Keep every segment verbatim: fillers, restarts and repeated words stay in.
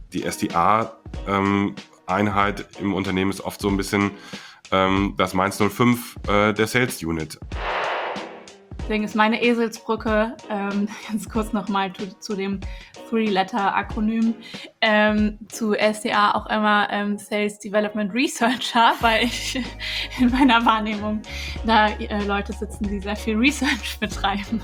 die S D A-Einheit ähm, im Unternehmen ist oft so ein bisschen ähm, das Mainz null fünf äh, der Sales Unit. Deswegen ist meine Eselsbrücke, ähm, ganz kurz nochmal zu, zu dem Three-Letter-Akronym, ähm, zu S D A auch immer ähm, Sales Development Researcher, weil ich in meiner Wahrnehmung da äh, Leute sitzen, die sehr viel Research betreiben.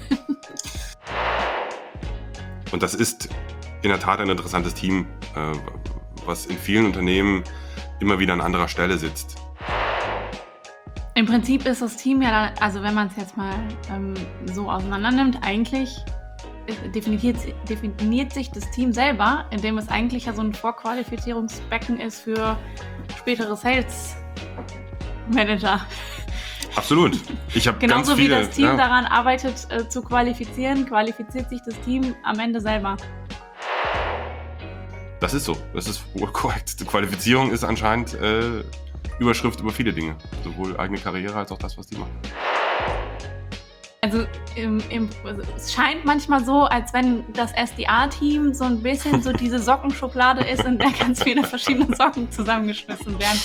Und das ist in der Tat ein interessantes Team, äh, was in vielen Unternehmen immer wieder an anderer Stelle sitzt. Im Prinzip ist das Team ja, also wenn man es jetzt mal ähm, so auseinander nimmt, eigentlich definiert, definiert sich das Team selber, indem es eigentlich ja so ein Vorqualifizierungsbecken ist für spätere Sales Manager. Absolut. Ich habe Genauso ganz viele, wie das Team ja. daran arbeitet, äh, zu qualifizieren, qualifiziert sich das Team am Ende selber. Das ist so, das ist wohl korrekt. Die Qualifizierung ist anscheinend äh, Überschrift über viele Dinge. Sowohl eigene Karriere als auch das, was die machen. Also, im, im, also es scheint manchmal so, als wenn das S D A-Team so ein bisschen so diese Sockenschublade ist, in der ganz viele verschiedene Socken zusammengeschmissen werden.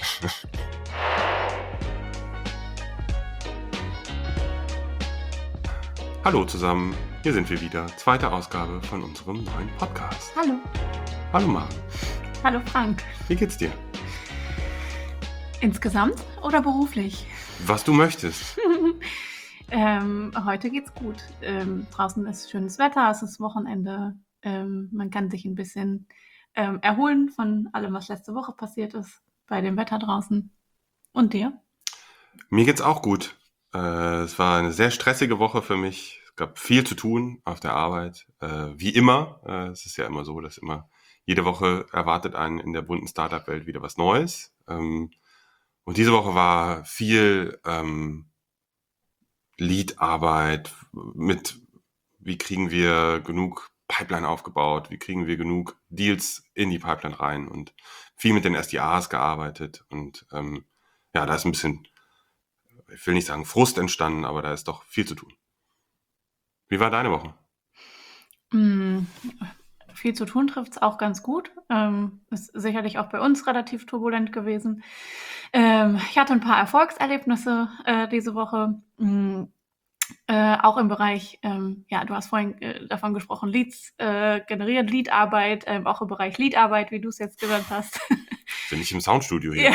Hallo zusammen, hier sind wir wieder. Zweite Ausgabe von unserem neuen Podcast. Hallo. Hallo Maren. Hallo Frank. Wie geht's dir? Insgesamt oder beruflich? Was du möchtest. ähm, heute geht's gut. Ähm, draußen ist schönes Wetter, es ist Wochenende. Ähm, man kann sich ein bisschen ähm, erholen von allem, was letzte Woche passiert ist, bei dem Wetter draußen. Und dir? Mir geht's auch gut. Äh, es war eine sehr stressige Woche für mich. Es gab viel zu tun auf der Arbeit. Äh, wie immer. Äh, es ist ja immer so, dass immer jede Woche erwartet einen in der bunten Startup-Welt wieder was Neues. Ähm, und diese Woche war viel ähm, Lead-Arbeit mit, wie kriegen wir genug Pipeline aufgebaut, wie kriegen wir genug Deals in die Pipeline rein und viel mit den S D As gearbeitet. Und ähm, ja, da ist ein bisschen, ich will nicht sagen Frust entstanden, aber da ist doch viel zu tun. Wie war deine Woche? Mm, viel zu tun trifft es auch ganz gut. Ähm, ist sicherlich auch bei uns relativ turbulent gewesen. Ähm, ich hatte ein paar Erfolgserlebnisse äh, diese Woche. Mm, äh, auch im Bereich, ähm, ja, du hast vorhin äh, davon gesprochen, Leads äh, generieren, Leadarbeit, ähm, auch im Bereich Leadarbeit, wie du es jetzt genannt hast. Bin ich im Soundstudio hier? Ja.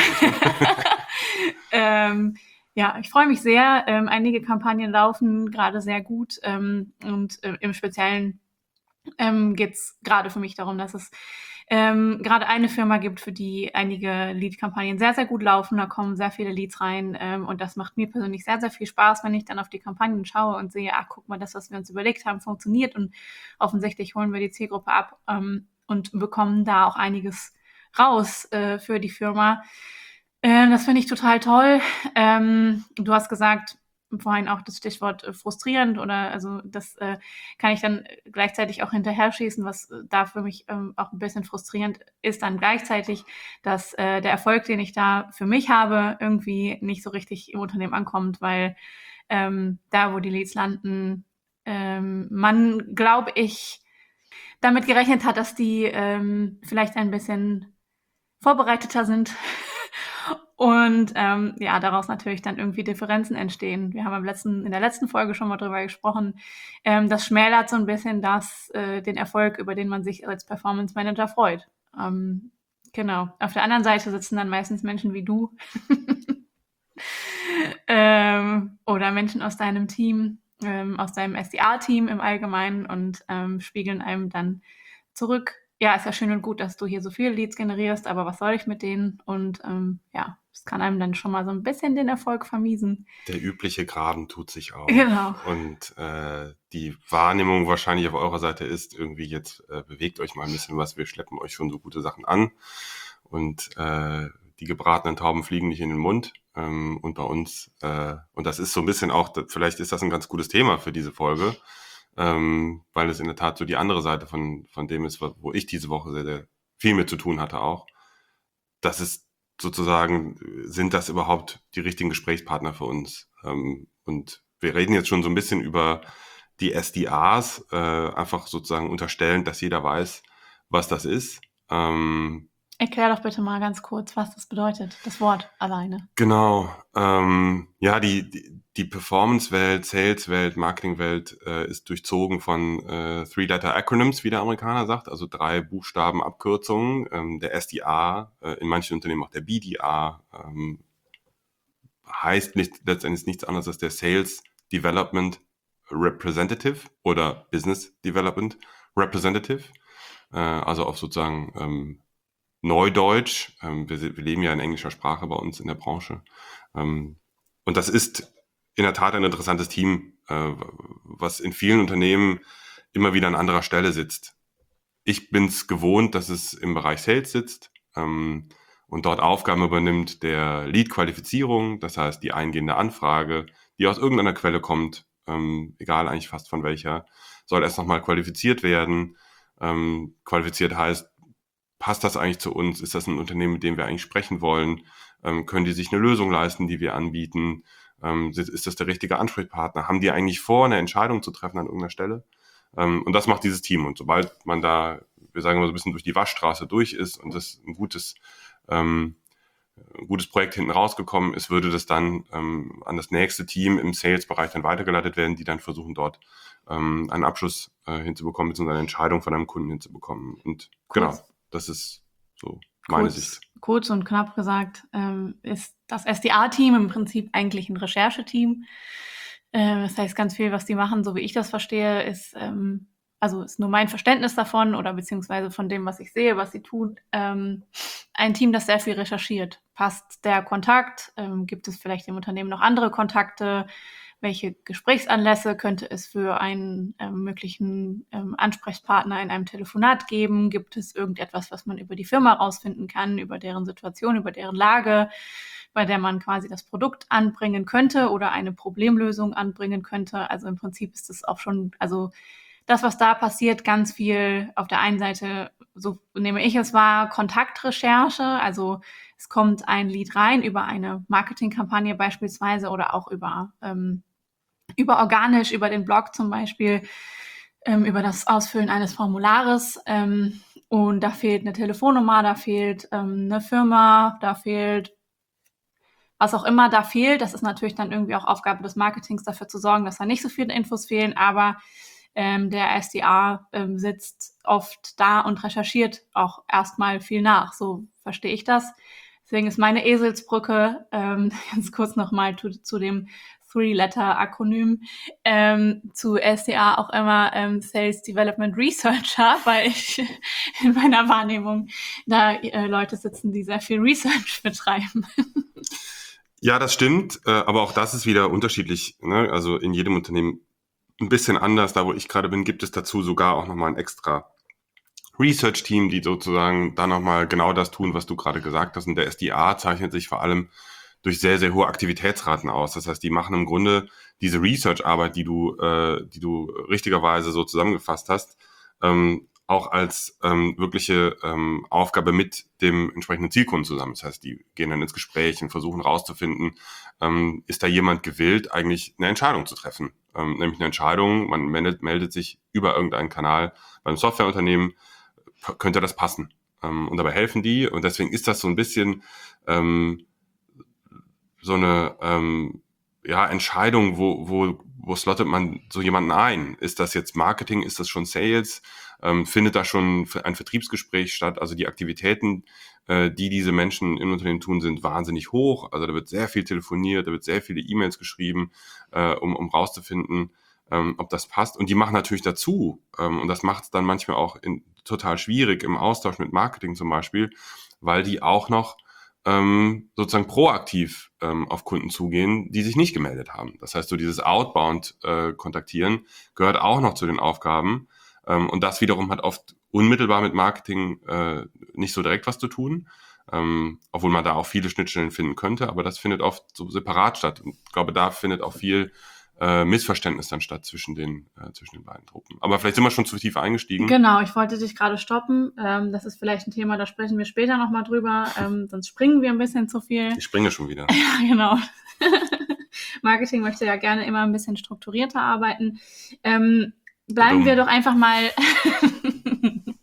ähm, ja, ich freue mich sehr. Ähm, einige Kampagnen laufen gerade sehr gut ähm, und äh, im Speziellen ähm, geht es gerade für mich darum, dass es ähm, gerade eine Firma gibt, für die einige Lead-Kampagnen sehr, sehr gut laufen. Da kommen sehr viele Leads rein ähm, und das macht mir persönlich sehr, sehr viel Spaß, wenn ich dann auf die Kampagnen schaue und sehe, ach, guck mal, das, was wir uns überlegt haben, funktioniert und offensichtlich holen wir die Zielgruppe ab ähm, und bekommen da auch einiges raus äh, für die Firma. Äh, das finde ich total toll. Ähm, du hast gesagt, vorhin auch das Stichwort äh, frustrierend oder also das äh, kann ich dann gleichzeitig auch hinterher schießen, was äh, da für mich ähm, auch ein bisschen frustrierend ist dann gleichzeitig, dass äh, der Erfolg, den ich da für mich habe, irgendwie nicht so richtig im Unternehmen ankommt, weil ähm, da, wo die Leads landen, ähm, man, glaube ich, damit gerechnet hat, dass die ähm, vielleicht ein bisschen vorbereiteter sind und ähm, ja, daraus natürlich dann irgendwie Differenzen entstehen. Wir haben im letzten, in der letzten Folge schon mal drüber gesprochen. Ähm, das schmälert so ein bisschen das, äh, den Erfolg, über den man sich als Performance Manager freut. Ähm, genau. Auf der anderen Seite sitzen dann meistens Menschen wie du ähm, oder Menschen aus deinem Team, ähm, aus deinem S D A-Team im Allgemeinen und ähm, spiegeln einem dann zurück. Ja, ist ja schön und gut, dass du hier so viele Leads generierst, aber was soll ich mit denen? Und ähm, ja, es kann einem dann schon mal so ein bisschen den Erfolg vermiesen. Der übliche Graben tut sich auf. Genau. Und äh, die Wahrnehmung wahrscheinlich auf eurer Seite ist irgendwie jetzt, äh, bewegt euch mal ein bisschen was, wir schleppen euch schon so gute Sachen an. Und äh, die gebratenen Tauben fliegen nicht in den Mund. Ähm, und bei uns, äh, und das ist so ein bisschen auch, vielleicht ist das ein ganz gutes Thema für diese Folge, ähm, weil es in der Tat so die andere Seite von, von dem ist, wo ich diese Woche sehr, sehr viel mit zu tun hatte auch. Das ist sozusagen, sind das überhaupt die richtigen Gesprächspartner für uns? Ähm, und wir reden jetzt schon so ein bisschen über die S D As, äh, einfach sozusagen unterstellend, dass jeder weiß, was das ist. Ähm, Erklär doch bitte mal ganz kurz, was das bedeutet, das Wort alleine. Genau. Ähm, ja, die, die, die Performance-Welt, Sales-Welt, Marketing-Welt äh, ist durchzogen von äh, Three-Letter-Acronyms, wie der Amerikaner sagt, also drei Buchstaben Abkürzungen. Ähm, der S D R, äh, in manchen Unternehmen auch der B D R, ähm, heißt nicht, letztendlich nichts anderes als der Sales Development Representative oder Business Development Representative. Äh, also auf sozusagen ähm, Neudeutsch. Ähm, wir, wir leben ja in englischer Sprache bei uns in der Branche. Ähm, und das ist in der Tat ein interessantes Team, äh, was in vielen Unternehmen immer wieder an anderer Stelle sitzt. Ich bin es gewohnt, dass es im Bereich Sales sitzt ähm, und dort Aufgaben übernimmt der Lead-Qualifizierung, das heißt die eingehende Anfrage, die aus irgendeiner Quelle kommt, ähm, egal eigentlich fast von welcher, soll erst nochmal qualifiziert werden. Ähm, qualifiziert heißt, passt das eigentlich zu uns? Ist das ein Unternehmen, mit dem wir eigentlich sprechen wollen? Ähm, können die sich eine Lösung leisten, die wir anbieten? Ähm, ist das der richtige Ansprechpartner? Haben die eigentlich vor, eine Entscheidung zu treffen an irgendeiner Stelle? Ähm, und das macht dieses Team. Und sobald man da, wir sagen mal so ein bisschen durch die Waschstraße durch ist und das ein gutes, ähm, ein gutes Projekt hinten rausgekommen ist, würde das dann ähm, an das nächste Team im Sales-Bereich dann weitergeleitet werden, die dann versuchen, dort ähm, einen Abschluss äh, hinzubekommen, beziehungsweise eine Entscheidung von einem Kunden hinzubekommen. Und Kurz, genau, das ist so meine kurz, Sicht. kurz und knapp gesagt, ähm, ist das S D A-Team im Prinzip eigentlich ein Rechercheteam. Äh, das heißt, ganz viel, was die machen, so wie ich das verstehe, ist, ähm, also ist nur mein Verständnis davon oder beziehungsweise von dem, was ich sehe, was sie tun, ähm, ein Team, das sehr viel recherchiert. Passt der Kontakt? Ähm, gibt es vielleicht im Unternehmen noch andere Kontakte? Welche Gesprächsanlässe könnte es für einen ähm, möglichen ähm, Ansprechpartner in einem Telefonat geben? Gibt es irgendetwas, was man über die Firma rausfinden kann, über deren Situation, über deren Lage, bei der man quasi das Produkt anbringen könnte oder eine Problemlösung anbringen könnte? Also im Prinzip ist es auch schon, also das, was da passiert, ganz viel auf der einen Seite, so nehme ich es wahr, Kontaktrecherche, also es kommt ein Lead rein über eine Marketingkampagne beispielsweise oder auch über, ähm, über organisch, über den Blog zum Beispiel, ähm, über das Ausfüllen eines Formulares. Ähm, und da fehlt eine Telefonnummer, da fehlt ähm, eine Firma, da fehlt was auch immer da fehlt. Das ist natürlich dann irgendwie auch Aufgabe des Marketings, dafür zu sorgen, dass da nicht so viele Infos fehlen, aber ähm, der S D R ähm, sitzt oft da und recherchiert auch erstmal viel nach. So verstehe ich das. Deswegen ist meine Eselsbrücke, ähm, ganz kurz nochmal zu, zu dem Three-Letter-Akronym, ähm, zu S D R auch immer ähm, Sales Development Researcher, weil ich in meiner Wahrnehmung da äh, Leute sitzen, die sehr viel Research betreiben. Ja, das stimmt, äh, aber auch das ist wieder unterschiedlich. Ne? Also in jedem Unternehmen ein bisschen anders. Da, wo ich gerade bin, gibt es dazu sogar auch nochmal ein extra Research-Team, die sozusagen da nochmal genau das tun, was du gerade gesagt hast. Und der S D A zeichnet sich vor allem durch sehr, sehr hohe Aktivitätsraten aus. Das heißt, die machen im Grunde diese Research-Arbeit, die du, äh, die du richtigerweise so zusammengefasst hast, ähm, auch als ähm, wirkliche ähm, Aufgabe mit dem entsprechenden Zielkunden zusammen. Das heißt, die gehen dann ins Gespräch und versuchen rauszufinden, ähm, ist da jemand gewillt, eigentlich eine Entscheidung zu treffen. Ähm, nämlich eine Entscheidung, man meldet, meldet sich über irgendeinen Kanal beim Softwareunternehmen, könnte das passen. Ähm, und dabei helfen die. Und deswegen ist das so ein bisschen ähm, so eine ähm, ja, Entscheidung, wo, wo, wo slottet man so jemanden ein? Ist das jetzt Marketing? Ist das schon Sales? Ähm, findet da schon ein Vertriebsgespräch statt? Also die Aktivitäten, äh, die diese Menschen im Unternehmen tun, sind wahnsinnig hoch. Also da wird sehr viel telefoniert, da wird sehr viele E-Mails geschrieben, äh, um, um rauszufinden, ähm, ob das passt. Und die machen natürlich dazu, ähm, und das macht es dann manchmal auch in, total schwierig im Austausch mit Marketing zum Beispiel, weil die auch noch ähm, sozusagen proaktiv ähm, auf Kunden zugehen, die sich nicht gemeldet haben. Das heißt, so dieses Outbound-Kontaktieren äh, gehört auch noch zu den Aufgaben. Ähm, und das wiederum hat oft unmittelbar mit Marketing äh, nicht so direkt was zu tun, ähm, obwohl man da auch viele Schnittstellen finden könnte. Aber das findet oft so separat statt. Und ich glaube, da findet auch viel äh, Missverständnis dann statt zwischen den, äh, zwischen den beiden Truppen. Aber vielleicht sind wir schon zu tief eingestiegen. Genau, ich wollte dich gerade stoppen. Ähm, das ist vielleicht ein Thema, da sprechen wir später nochmal drüber. Ähm, sonst springen wir ein bisschen zu viel. Ich springe schon wieder. Ja, genau. Marketing möchte ja gerne immer ein bisschen strukturierter arbeiten. Ähm, bleiben Dumm. wir doch einfach mal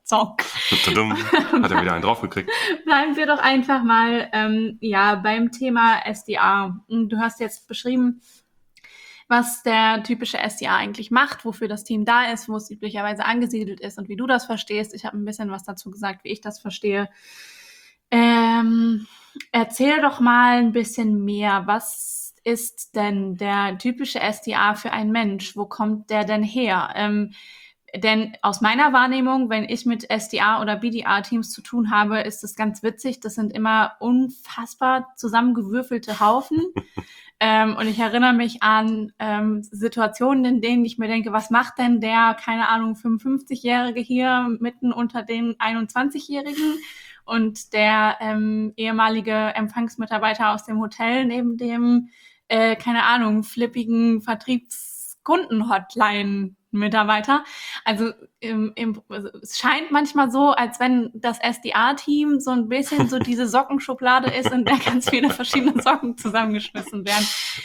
So. Tadum, hat er wieder einen draufgekriegt. Bleiben wir doch einfach mal ähm, ja, beim Thema S D A. Du hast jetzt beschrieben, was der typische S D A eigentlich macht, wofür das Team da ist, wo es üblicherweise angesiedelt ist und wie du das verstehst. Ich habe ein bisschen was dazu gesagt, wie ich das verstehe. Ähm, erzähl doch mal ein bisschen mehr. Was ist denn der typische S D A für ein Mensch? Wo kommt der denn her? Ähm, Denn aus meiner Wahrnehmung, wenn ich mit S D A oder B D A-Teams zu tun habe, ist es ganz witzig. Das sind immer unfassbar zusammengewürfelte Haufen. ähm, und ich erinnere mich an ähm, Situationen, in denen ich mir denke, was macht denn der, keine Ahnung, fünfundfünfzigjährige hier mitten unter den einundzwanzigjährigen und der ähm, ehemalige Empfangsmitarbeiter aus dem Hotel neben dem, äh, keine Ahnung, flippigen Vertriebskunden-Hotline Mitarbeiter. Also, im, im, also es scheint manchmal so, als wenn das S D A-Team so ein bisschen so diese Sockenschublade ist, in der ganz viele verschiedene Socken zusammengeschmissen werden.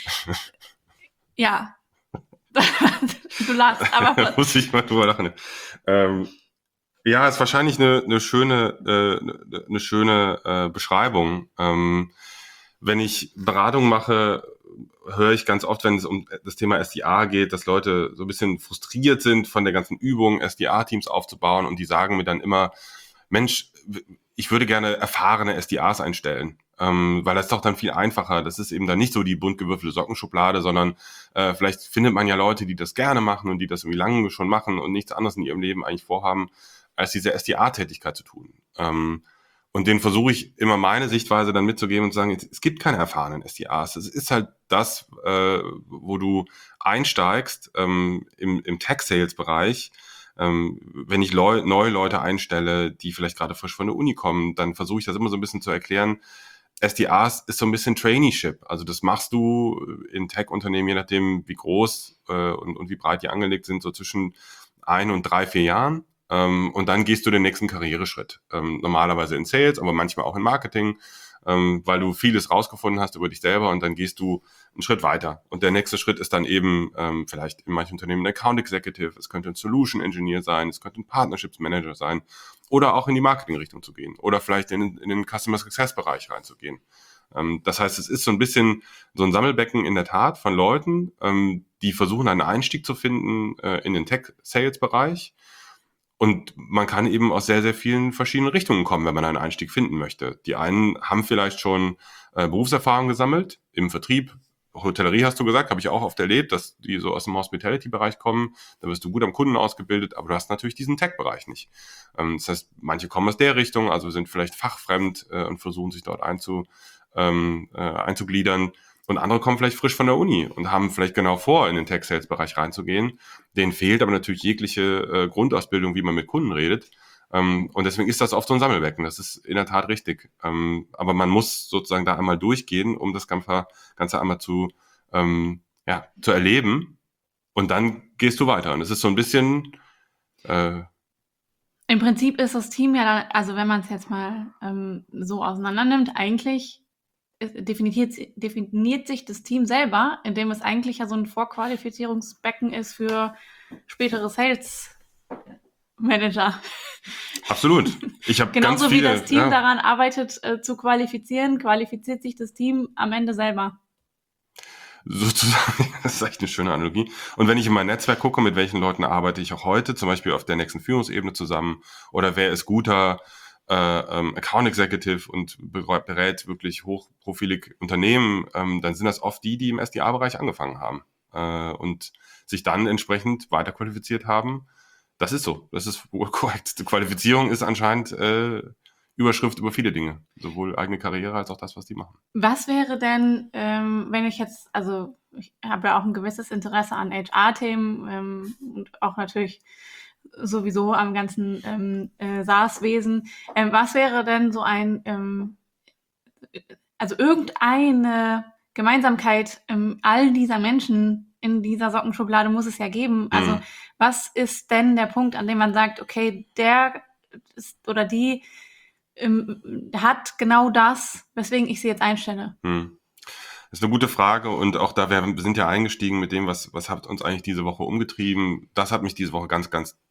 Ja. Du lachst, aber... Muss ich mal drüber lachen. Ähm, ja, ist wahrscheinlich eine, eine schöne, äh, eine schöne äh, Beschreibung. Ähm, wenn ich Beratung mache, höre ich ganz oft, wenn es um das Thema S D A geht, dass Leute so ein bisschen frustriert sind von der ganzen Übung, S D A-Teams aufzubauen, und die sagen mir dann immer, Mensch, ich würde gerne erfahrene S D As einstellen, ähm, weil das ist doch dann viel einfacher. Das ist eben dann nicht so die bunt gewürfelte Sockenschublade, sondern äh, vielleicht findet man ja Leute, die das gerne machen und die das irgendwie lange schon machen und nichts anderes in ihrem Leben eigentlich vorhaben, als diese S D A-Tätigkeit zu tun. Ähm, Und denen versuche ich immer meine Sichtweise dann mitzugeben und zu sagen, es gibt keine erfahrenen S D As. Es ist halt das, äh, wo du einsteigst ähm, im, im Tech-Sales-Bereich. Ähm, wenn ich Leu- neue Leute einstelle, die vielleicht gerade frisch von der Uni kommen, dann versuche ich das immer so ein bisschen zu erklären. S D As ist so ein bisschen Traineeship. Also das machst du in Tech-Unternehmen, je nachdem wie groß äh, und, und wie breit die angelegt sind, so zwischen ein und drei, vier Jahren. Um, und dann gehst du den nächsten Karriereschritt. Um, normalerweise in Sales, aber manchmal auch in Marketing, um, weil du vieles rausgefunden hast über dich selber, und dann gehst du einen Schritt weiter. Und der nächste Schritt ist dann eben um, vielleicht in manchen Unternehmen ein Account Executive, es könnte ein Solution Engineer sein, es könnte ein Partnerships Manager sein, oder auch in die Marketing-Richtung zu gehen oder vielleicht in, in den Customer Success-Bereich reinzugehen. Um, das heißt, es ist so ein bisschen so ein Sammelbecken in der Tat von Leuten, um, die versuchen, einen Einstieg zu finden uh, in den Tech-Sales-Bereich. Und man kann eben aus sehr, sehr vielen verschiedenen Richtungen kommen, wenn man einen Einstieg finden möchte. Die einen haben vielleicht schon äh, Berufserfahrung gesammelt im Vertrieb. Hotellerie hast du gesagt, habe ich auch oft erlebt, dass die so aus dem Hospitality-Bereich kommen. Da wirst du gut am Kunden ausgebildet, aber du hast natürlich diesen Tech-Bereich nicht. Ähm, das heißt, manche kommen aus der Richtung, also sind vielleicht fachfremd äh, und versuchen sich dort einzu, ähm, äh, einzugliedern. Und andere kommen vielleicht frisch von der Uni und haben vielleicht genau vor, in den Tech-Sales-Bereich reinzugehen. Denen fehlt aber natürlich jegliche äh, Grundausbildung, wie man mit Kunden redet. Ähm, und deswegen ist das oft so ein Sammelbecken. Das ist in der Tat richtig. Ähm, aber man muss sozusagen da einmal durchgehen, um das Ganze, Ganze einmal zu, ähm, ja, zu erleben. Und dann gehst du weiter. Und es ist so ein bisschen... Äh, Im Prinzip ist das Team ja dann, also wenn man es jetzt mal ähm, so auseinander nimmt, eigentlich definiert, definiert sich das Team selber, indem es eigentlich ja so ein Vorqualifizierungsbecken ist für spätere Sales-Manager. Absolut. Ich habe ganz Genauso viele, wie das Team ja. daran arbeitet, äh, zu qualifizieren, qualifiziert sich das Team am Ende selber. Sozusagen, das ist echt eine schöne Analogie. Und wenn ich in mein Netzwerk gucke, mit welchen Leuten arbeite ich auch heute, zum Beispiel auf der nächsten Führungsebene zusammen, oder wer ist guter äh, ähm, Account Executive und berät wirklich hochprofilig Unternehmen, ähm, dann sind das oft die, die im S D A-Bereich angefangen haben äh, und sich dann entsprechend weiterqualifiziert haben. Das ist so, das ist wohl korrekt. Die Qualifizierung ist anscheinend äh, Überschrift über viele Dinge, sowohl eigene Karriere als auch das, was die machen. Was wäre denn, ähm, wenn ich jetzt, also ich habe ja auch ein gewisses Interesse an H R-Themen ähm, und auch natürlich sowieso am ganzen ähm, äh, SaaS-Wesen. Ähm, was wäre denn so ein, ähm, also irgendeine Gemeinsamkeit ähm, all dieser Menschen in dieser Sockenschublade muss es ja geben. Also Mhm. was ist denn der Punkt, an dem man sagt, okay, der ist oder die ähm, hat genau das, weswegen ich sie jetzt einstelle? Hm. Das ist eine gute Frage, und auch da, wir sind ja eingestiegen mit dem, was, was hat uns eigentlich diese Woche umgetrieben. Das hat mich diese Woche ganz, ganz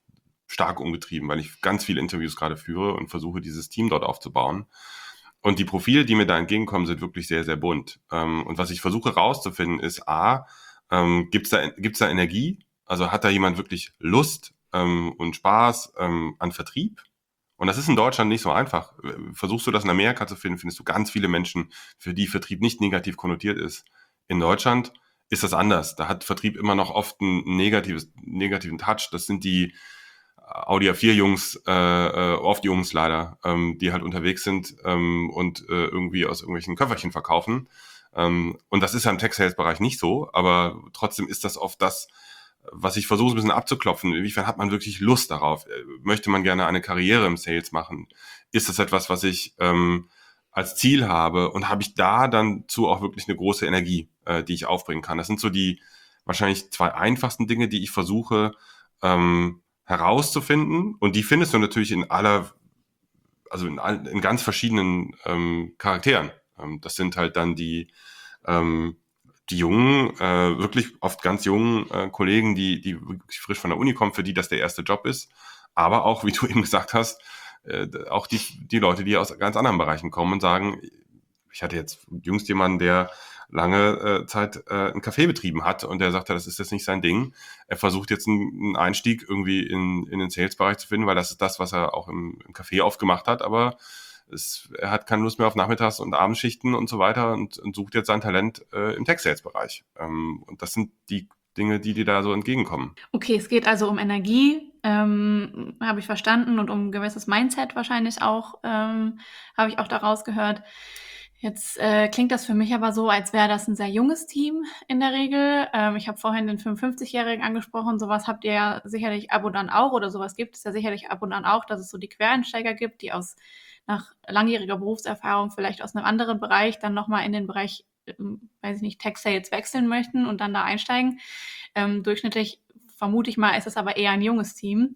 stark umgetrieben, weil ich ganz viele Interviews gerade führe und versuche, dieses Team dort aufzubauen. Und die Profile, die mir da entgegenkommen, sind wirklich sehr, sehr bunt. Ähm, und was ich versuche rauszufinden, ist A, ähm, gibt's da, gibt's da Energie? Also hat da jemand wirklich Lust ähm, und Spaß ähm, an Vertrieb? Und das ist in Deutschland nicht so einfach. Versuchst du das in Amerika zu finden, findest du ganz viele Menschen, für die Vertrieb nicht negativ konnotiert ist. In Deutschland ist das anders. Da hat Vertrieb immer noch oft einen negatives, negativen Touch. Das sind die Audi A vier Jungs, äh, äh, oft Jungs leider, ähm, die halt unterwegs sind ähm, und äh, irgendwie aus irgendwelchen Köfferchen verkaufen. Ähm, und das ist ja im Tech-Sales-Bereich nicht so, aber trotzdem ist das oft das, was ich versuche, ein bisschen abzuklopfen. Inwiefern hat man wirklich Lust darauf? Möchte man gerne eine Karriere im Sales machen? Ist das etwas, was ich ähm, als Ziel habe? Und habe ich da dann zu auch wirklich eine große Energie, äh, die ich aufbringen kann? Das sind so die wahrscheinlich zwei einfachsten Dinge, die ich versuche ähm, herauszufinden. Und die findest du natürlich in aller, also in, all, in ganz verschiedenen ähm, Charakteren. Ähm, das sind halt dann die ähm, die jungen, äh, wirklich oft ganz jungen äh, Kollegen, die, die wirklich frisch von der Uni kommen, für die das der erste Job ist. Aber auch, wie du eben gesagt hast, äh, auch die, die Leute, die aus ganz anderen Bereichen kommen und sagen, ich hatte jetzt jüngst jemanden, der lange äh, Zeit äh, einen Café betrieben hat und der sagte, das ist jetzt nicht sein Ding. Er versucht jetzt einen, einen Einstieg irgendwie in, in den Sales-Bereich zu finden, weil das ist das, was er auch im, im Café oft gemacht hat, aber es, er hat keine Lust mehr auf Nachmittags- und Abendschichten und so weiter und, und sucht jetzt sein Talent äh, im Tech-Sales-Bereich. Ähm, und das sind die Dinge, die dir da so entgegenkommen. Okay, es geht also um Energie, ähm, habe ich verstanden, und um ein gewisses Mindset wahrscheinlich auch, ähm, habe ich auch daraus gehört. Jetzt äh, klingt das für mich aber so, als wäre das ein sehr junges Team in der Regel. Ähm, ich habe vorhin den fünfundfünfzigjährigen angesprochen. Sowas habt ihr ja sicherlich ab und an auch, oder sowas gibt es ja sicherlich ab und an auch, dass es so die Quereinsteiger gibt, die aus nach langjähriger Berufserfahrung vielleicht aus einem anderen Bereich dann nochmal in den Bereich, ähm, weiß ich nicht, Tech-Sales wechseln möchten und dann da einsteigen. Ähm, durchschnittlich vermute ich mal, ist es aber eher ein junges Team.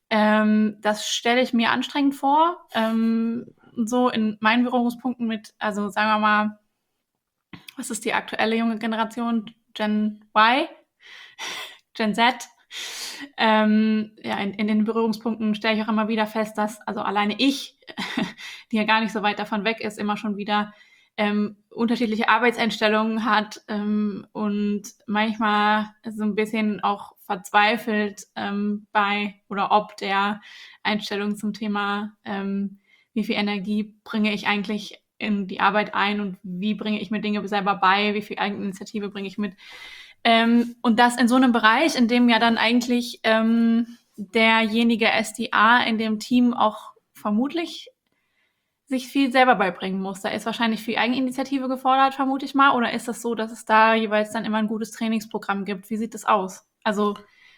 Ähm, das stelle ich mir anstrengend vor. Ähm, so in meinen Berührungspunkten mit, also sagen wir mal, was ist die aktuelle junge Generation? Gen Y? Gen Z? Ähm, ja, in, in den Berührungspunkten stelle ich auch immer wieder fest, dass also alleine ich, die ja gar nicht so weit davon weg ist, immer schon wieder ähm, unterschiedliche Arbeitseinstellungen hat ähm, und manchmal so ein bisschen auch verzweifelt ähm, bei oder ob der Einstellung zum Thema, ähm, wie viel Energie bringe ich eigentlich in die Arbeit ein und wie bringe ich mir Dinge selber bei, wie viel Eigeninitiative bringe ich mit. Ähm, und das in so einem Bereich, in dem ja dann eigentlich ähm, derjenige S D A in dem Team auch vermutlich sich viel selber beibringen muss. Da ist wahrscheinlich viel Eigeninitiative gefordert, vermute ich mal. Oder ist das so, dass es da jeweils dann immer ein gutes Trainingsprogramm gibt? Wie sieht das aus? Also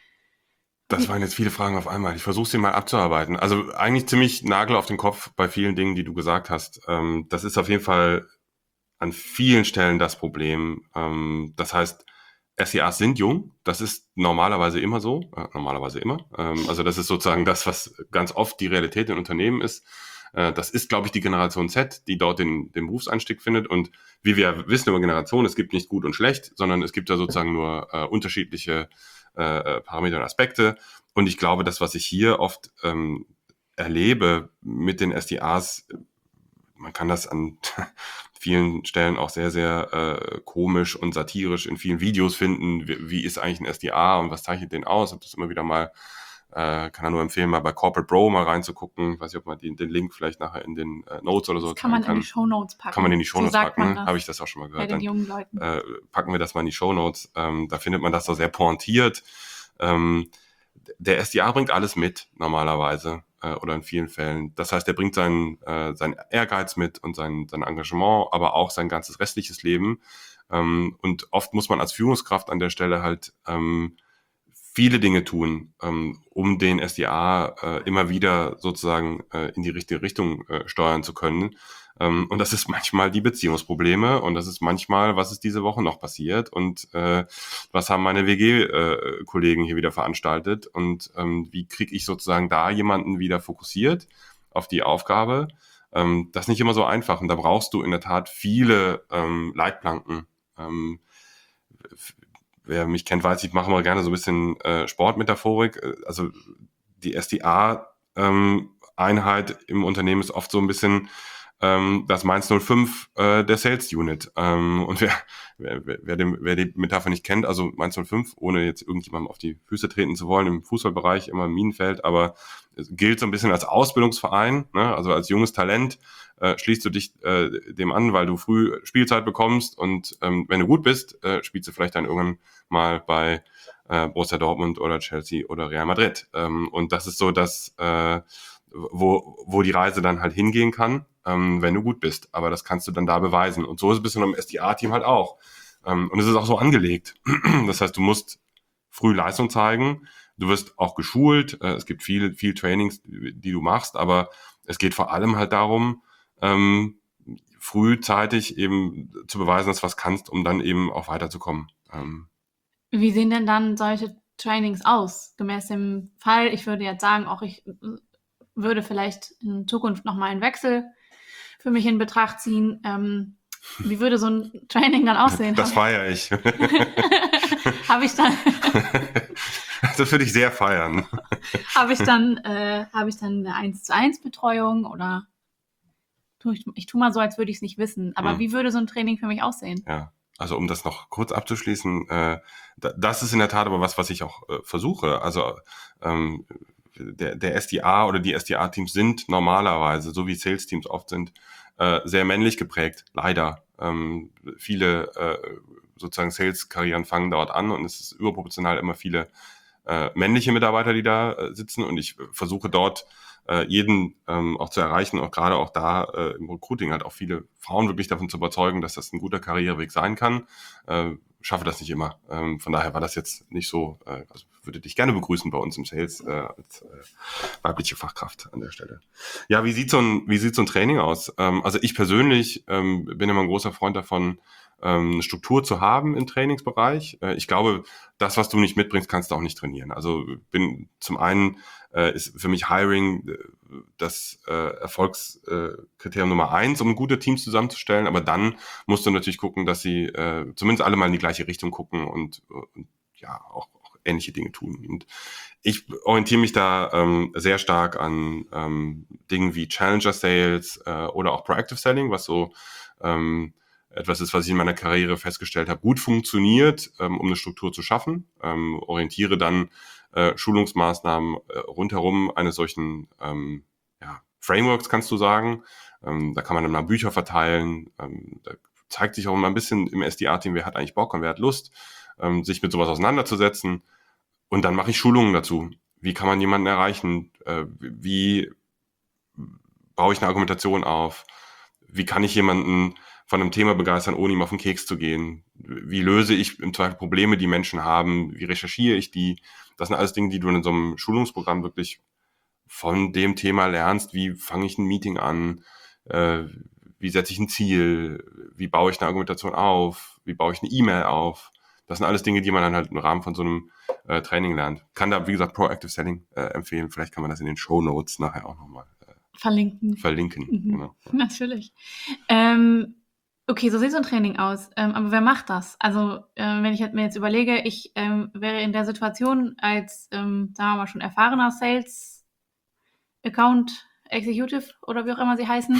Das waren jetzt viele Fragen auf einmal. Ich versuche sie mal abzuarbeiten. Also eigentlich ziemlich Nagel auf den Kopf bei vielen Dingen, die du gesagt hast. Ähm, das ist auf jeden Fall an vielen Stellen das Problem. Ähm, das heißt, S D As sind jung. Das ist normalerweise immer so. Äh, normalerweise immer. Ähm, also das ist sozusagen das, was ganz oft die Realität in Unternehmen ist. Äh, das ist, glaube ich, die Generation Z, die dort den, den Berufseinstieg findet. Und wie wir wissen über Generationen, es gibt nicht gut und schlecht, sondern es gibt da sozusagen nur äh, unterschiedliche äh, Parameter und Aspekte. Und ich glaube, das, was ich hier oft ähm, erlebe mit den S D As, man kann das an vielen Stellen auch sehr, sehr äh, komisch und satirisch in vielen Videos finden. Wie, wie ist eigentlich ein S D A und was zeichnet den aus? Ich habe das immer wieder mal, äh, kann er nur empfehlen, mal bei Corporate Bro mal reinzugucken. Ich weiß nicht, ob man den, den Link vielleicht nachher in den äh, Notes oder so das kann man kann. in die Shownotes packen. Kann man in die Shownotes so sagt packen, man das habe ich das auch schon mal gehört. bei den Dann jungen Leuten. äh, packen wir das mal in die Shownotes. Ähm, da findet man das so sehr pointiert. Ähm, der S D A bringt alles mit, normalerweise, äh, oder in vielen Fällen. Das heißt, er bringt seinen, äh, seinen Ehrgeiz mit und sein, sein Engagement, aber auch sein ganzes restliches Leben. Ähm, und oft muss man als Führungskraft an der Stelle halt ähm, viele Dinge tun, ähm, um den S D A äh, immer wieder sozusagen äh, in die richtige Richtung äh, steuern zu können. Ähm, und das ist manchmal die Beziehungsprobleme und das ist manchmal, was ist diese Woche noch passiert und äh, was haben meine W G-Kollegen äh, hier wieder veranstaltet und ähm, wie kriege ich sozusagen da jemanden wieder fokussiert auf die Aufgabe. Ähm, das ist nicht immer so einfach und da brauchst du in der Tat viele ähm, Leitplanken. Ähm, Wer mich kennt, weiß, ich mache immer gerne so ein bisschen äh, Sportmetaphorik. Also die S D A-Einheit im Unternehmen ist oft so ein bisschen ähm, das Mainz null fünf äh, der Sales Unit. Ähm, und wer, wer, wer, den, wer die Metapher nicht kennt, also Mainz null fünf, ohne jetzt irgendjemandem auf die Füße treten zu wollen, im Fußballbereich immer im Minenfeld, aber es gilt so ein bisschen als Ausbildungsverein, ne? Also als junges Talent äh, schließt du dich äh, dem an, weil du früh Spielzeit bekommst und ähm, wenn du gut bist, äh, spielst du vielleicht dann irgendwann mal bei äh, Borussia Dortmund oder Chelsea oder Real Madrid. Ähm, und das ist so das, äh, wo, wo die Reise dann halt hingehen kann, ähm, wenn du gut bist. Aber das kannst du dann da beweisen. Und so ist es ein bisschen im S D A-Team halt auch. Ähm, und es ist auch so angelegt. Das heißt, du musst früh Leistung zeigen. Du wirst auch geschult. Äh, es gibt viel, viel Trainings, die du machst. Aber es geht vor allem halt darum, ähm, frühzeitig eben zu beweisen, dass du was kannst, um dann eben auch weiterzukommen. Ähm, Wie sehen denn dann solche Trainings aus? Gemäß dem Fall, ich würde jetzt sagen, auch ich würde vielleicht in Zukunft nochmal einen Wechsel für mich in Betracht ziehen. Ähm, wie würde so ein Training dann aussehen? Das feiere ich. Habe ich dann, Das würde ich sehr feiern. habe ich dann, äh, habe ich dann eine eins zu eins Betreuung oder tue ich, ich tue mal so, als würde ich es nicht wissen. Aber Hm. wie würde so ein Training für mich aussehen? Ja, also um das noch kurz abzuschließen, äh, da, das ist in der Tat aber was, was ich auch äh, versuche. Also ähm, der, der S D A oder die S D A-Teams sind normalerweise, so wie Sales-Teams oft sind, äh, sehr männlich geprägt, leider. Ähm, viele äh, sozusagen Sales-Karrieren fangen dort an und es ist überproportional immer viele äh, männliche Mitarbeiter, die da äh, sitzen und ich versuche dort äh, jeden ähm, auch zu erreichen, auch gerade auch da äh, im Recruiting halt auch viele Frauen wirklich davon zu überzeugen, dass das ein guter Karriereweg sein kann. Äh, schaffe das nicht immer. Ähm, von daher war das jetzt nicht so, äh, also würde dich gerne begrüßen bei uns im Sales äh, als äh, weibliche Fachkraft an der Stelle. Ja, wie sieht so ein, wie sieht so ein Training aus? Ähm, also ich persönlich ähm, bin immer ein großer Freund davon, ähm, eine Struktur zu haben im Trainingsbereich. Äh, ich glaube, das, was du nicht mitbringst, kannst du auch nicht trainieren. Also bin zum einen äh, ist für mich Hiring äh, das äh, Erfolgskriterium Nummer eins, um gute Teams zusammenzustellen. Aber dann musst du natürlich gucken, dass sie äh, zumindest alle mal in die gleiche Richtung gucken und, und ja auch, auch ähnliche Dinge tun. Und ich orientiere mich da ähm, sehr stark an ähm, Dingen wie Challenger Sales äh, oder auch Proactive Selling, was so ähm, etwas ist, was ich in meiner Karriere festgestellt habe, gut funktioniert, ähm, um eine Struktur zu schaffen. Ähm, orientiere dann äh, Schulungsmaßnahmen äh, rundherum eines solchen ähm, ja, Frameworks, kannst du sagen. Ähm, da kann man dann mal Bücher verteilen. Ähm, da zeigt sich auch immer ein bisschen im S D A-Team, wer hat eigentlich Bock und wer hat Lust, ähm, sich mit sowas auseinanderzusetzen. Und dann mache ich Schulungen dazu. Wie kann man jemanden erreichen? Äh, wie baue ich eine Argumentation auf? Wie kann ich jemanden von einem Thema begeistern, ohne ihm auf den Keks zu gehen? Wie löse ich im Zweifel Probleme, die Menschen haben? Wie recherchiere ich die? Das sind alles Dinge, die du in so einem Schulungsprogramm wirklich von dem Thema lernst. Wie fange ich ein Meeting an? Äh, wie setze ich ein Ziel? Wie baue ich eine Argumentation auf? Wie baue ich eine E-Mail auf? Das sind alles Dinge, die man dann halt im Rahmen von so einem äh, Training lernt. Kann da, wie gesagt, Proactive Selling äh, empfehlen. Vielleicht kann man das in den Shownotes nachher auch nochmal äh, verlinken. Verlinken, Mhm. genau. Natürlich. Ähm, okay, so sieht so ein Training aus. Ähm, aber wer macht das? Also, äh, wenn ich mir jetzt überlege, ich ähm, wäre in der Situation als, ähm, sagen wir mal, schon erfahrener Sales Account Executive oder wie auch immer sie heißen,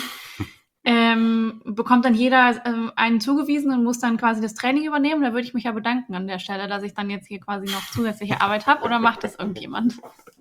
ähm, bekommt dann jeder ähm, einen zugewiesen und muss dann quasi das Training übernehmen. Da würde ich mich ja bedanken an der Stelle, dass ich dann jetzt hier quasi noch zusätzliche Arbeit habe. Oder macht das irgendjemand?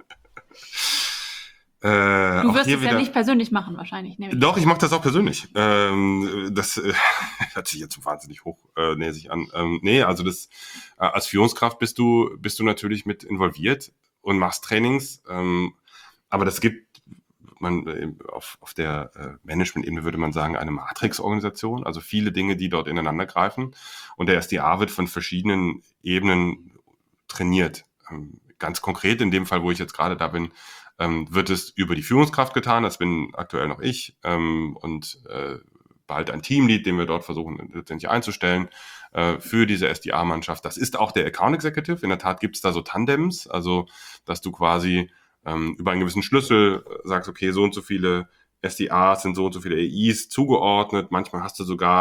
Äh, Du auch wirst hier es wieder, ja nicht persönlich machen wahrscheinlich. Nehme ich Doch, an. ich mache das auch persönlich. Ähm, das äh, hört sich jetzt wahnsinnig hochnäsig an. Ähm, nee, also das äh, als Führungskraft bist du bist du natürlich mit involviert und machst Trainings. Ähm, aber das gibt man äh, auf, auf der äh, Management-Ebene würde man sagen eine Matrix-Organisation, also viele Dinge, die dort ineinander greifen. Und der S D A wird von verschiedenen Ebenen trainiert. Ähm, ganz konkret in dem Fall, wo ich jetzt gerade da bin, ähm, wird es über die Führungskraft getan. Das bin aktuell noch ich ähm, und äh, bald ein Teamlead, den wir dort versuchen letztendlich einzustellen äh, für diese S D A-Mannschaft. Das ist auch der Account Executive. In der Tat gibt es da so Tandems, also dass du quasi ähm, über einen gewissen Schlüssel äh, sagst, okay, so und so viele S D As sind so und so viele A Is zugeordnet. Manchmal hast du sogar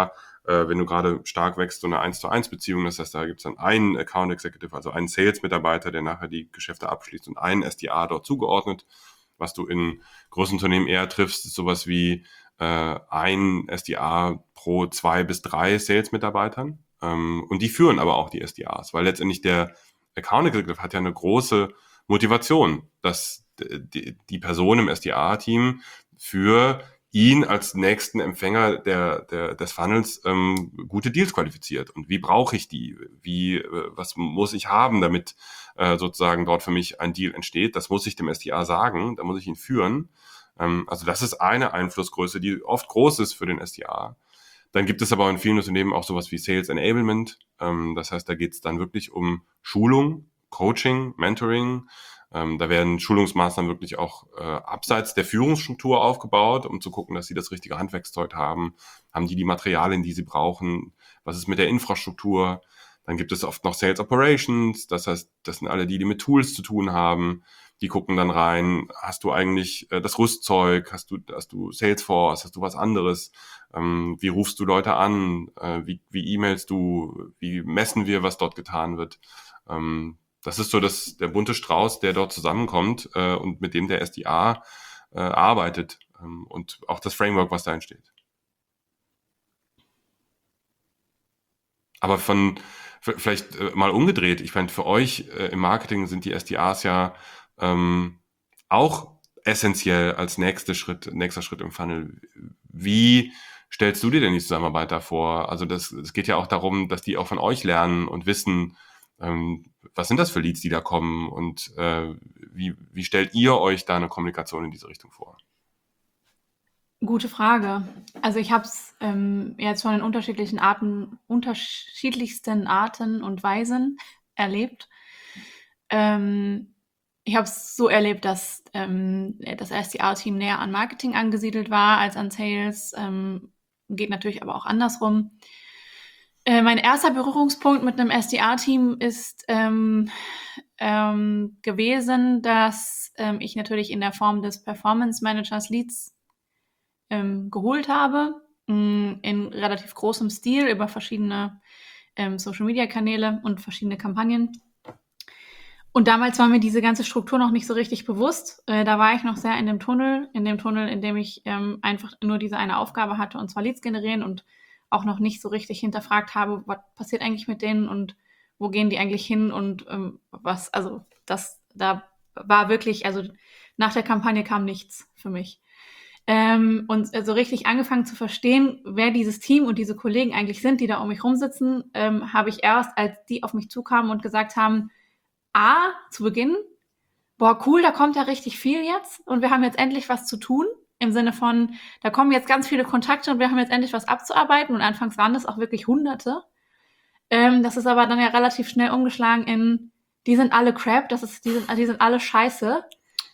äh, wenn du gerade stark wächst, so eine eins zu eins Beziehung. Das heißt, da gibt es dann einen Account Executive, also einen Sales-Mitarbeiter, der nachher die Geschäfte abschließt und einen S D A dort zugeordnet. Was du in großen Unternehmen eher triffst, ist sowas wie äh, ein S D A pro zwei bis drei Sales-Mitarbeitern. Ähm, und die führen aber auch die S D As, weil letztendlich der Account Executive hat ja eine große Motivation, dass die, die Person im S D A-Team für ihn als nächsten Empfänger der, der, des Funnels ähm, gute Deals qualifiziert. Und wie brauche ich die? Wie, äh, was muss ich haben, damit äh, sozusagen dort für mich ein Deal entsteht? Das muss ich dem S D A sagen, da muss ich ihn führen. Ähm, also das ist eine Einflussgröße, die oft groß ist für den S D A. Dann gibt es aber in vielen Unternehmen auch sowas wie Sales Enablement. Ähm, das heißt, da geht es dann wirklich um Schulung, Coaching, Mentoring. Ähm, da werden Schulungsmaßnahmen wirklich auch äh, abseits der Führungsstruktur aufgebaut, um zu gucken, dass sie das richtige Handwerkszeug haben. Haben die die Materialien, die sie brauchen? Was ist mit der Infrastruktur? Dann gibt es oft noch Sales Operations. Das heißt, das sind alle die, die mit Tools zu tun haben. Die gucken dann rein, hast du eigentlich äh, das Rüstzeug, hast du, hast du Salesforce, hast du was anderes, ähm, wie rufst du Leute an, äh, wie, wie e-mailst du, wie messen wir, was dort getan wird. Ähm, das ist so das, der bunte Strauß, der dort zusammenkommt äh, und mit dem der S D A äh, arbeitet ähm, und auch das Framework, was da entsteht. Aber von, vielleicht äh, mal umgedreht, ich meine, für euch äh, im Marketing sind die S D As ja ähm, auch essentiell als nächster Schritt, nächster Schritt im Funnel. Wie stellst du dir denn die Zusammenarbeit da vor? Also das, es geht ja auch darum, dass die auch von euch lernen und wissen, ähm, was sind das für Leads, die da kommen und äh, wie, wie stellt ihr euch da eine Kommunikation in diese Richtung vor? Gute Frage. Also ich habe es ähm, jetzt schon in unterschiedlichen Arten, unterschiedlichsten Arten und Weisen erlebt. Ähm, ich habe es so erlebt, dass ähm, das S D A-Team näher an Marketing angesiedelt war als an Sales. Ähm, geht natürlich aber auch andersrum. Äh, mein erster Berührungspunkt mit einem S D A-Team ist ähm, ähm, gewesen, dass ähm, ich natürlich in der Form des Performance Managers Leads ähm, geholt habe, mh, in relativ großem Stil über verschiedene ähm, Social-Media-Kanäle und verschiedene Kampagnen. Und damals war mir diese ganze Struktur noch nicht so richtig bewusst. Äh, da war ich noch sehr in dem Tunnel, in dem Tunnel, in dem ich ähm, einfach nur diese eine Aufgabe hatte, und zwar Leads generieren und auch noch nicht so richtig hinterfragt habe, was passiert eigentlich mit denen und wo gehen die eigentlich hin und ähm, was, also das, da war wirklich, also nach der Kampagne kam nichts für mich. Ähm, und so also richtig angefangen zu verstehen, wer dieses Team und diese Kollegen eigentlich sind, die da um mich rumsitzen, ähm, habe ich erst, als die auf mich zukamen und gesagt haben, A, zu Beginn, boah, cool, da kommt ja richtig viel jetzt und wir haben jetzt endlich was zu tun, im Sinne von, da kommen jetzt ganz viele Kontakte und wir haben jetzt endlich was abzuarbeiten, und anfangs waren das auch wirklich Hunderte. Ähm, das ist aber dann ja relativ schnell umgeschlagen in, die sind alle Crap, das ist, die sind, die sind alle scheiße.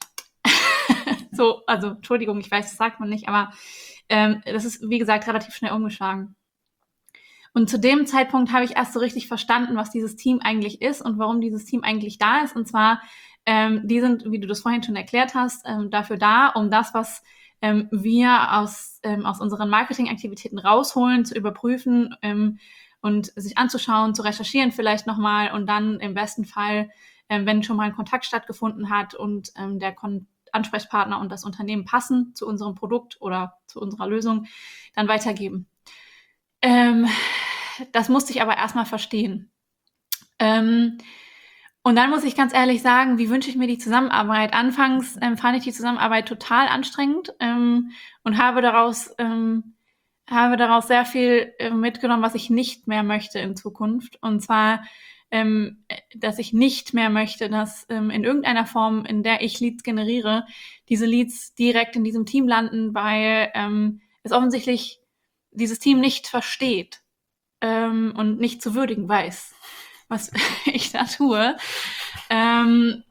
So, also Entschuldigung, ich weiß, das sagt man nicht, aber ähm, das ist, wie gesagt, relativ schnell umgeschlagen. Und zu dem Zeitpunkt habe ich erst so richtig verstanden, was dieses Team eigentlich ist und warum dieses Team eigentlich da ist. Und zwar, ähm, die sind, wie du das vorhin schon erklärt hast, ähm, dafür da, um das, was ähm, wir aus, ähm, aus unseren Marketingaktivitäten rausholen, zu überprüfen ähm, und sich anzuschauen, zu recherchieren vielleicht nochmal und dann im besten Fall, ähm, wenn schon mal ein Kontakt stattgefunden hat und ähm, der Kon- Ansprechpartner und das Unternehmen passen zu unserem Produkt oder zu unserer Lösung, dann weitergeben. Ähm, das musste ich aber erstmal verstehen. Ähm, und dann muss ich ganz ehrlich sagen, wie wünsche ich mir die Zusammenarbeit? Anfangs ähm, fand ich die Zusammenarbeit total anstrengend ähm, und habe daraus, ähm, habe daraus sehr viel äh, mitgenommen, was ich nicht mehr möchte in Zukunft. Und zwar, ähm, dass ich nicht mehr möchte, dass ähm, in irgendeiner Form, in der ich Leads generiere, diese Leads direkt in diesem Team landen, weil ähm, es offensichtlich dieses Team nicht versteht ähm, und nicht zu würdigen weiß, was ich da tue. Ähm,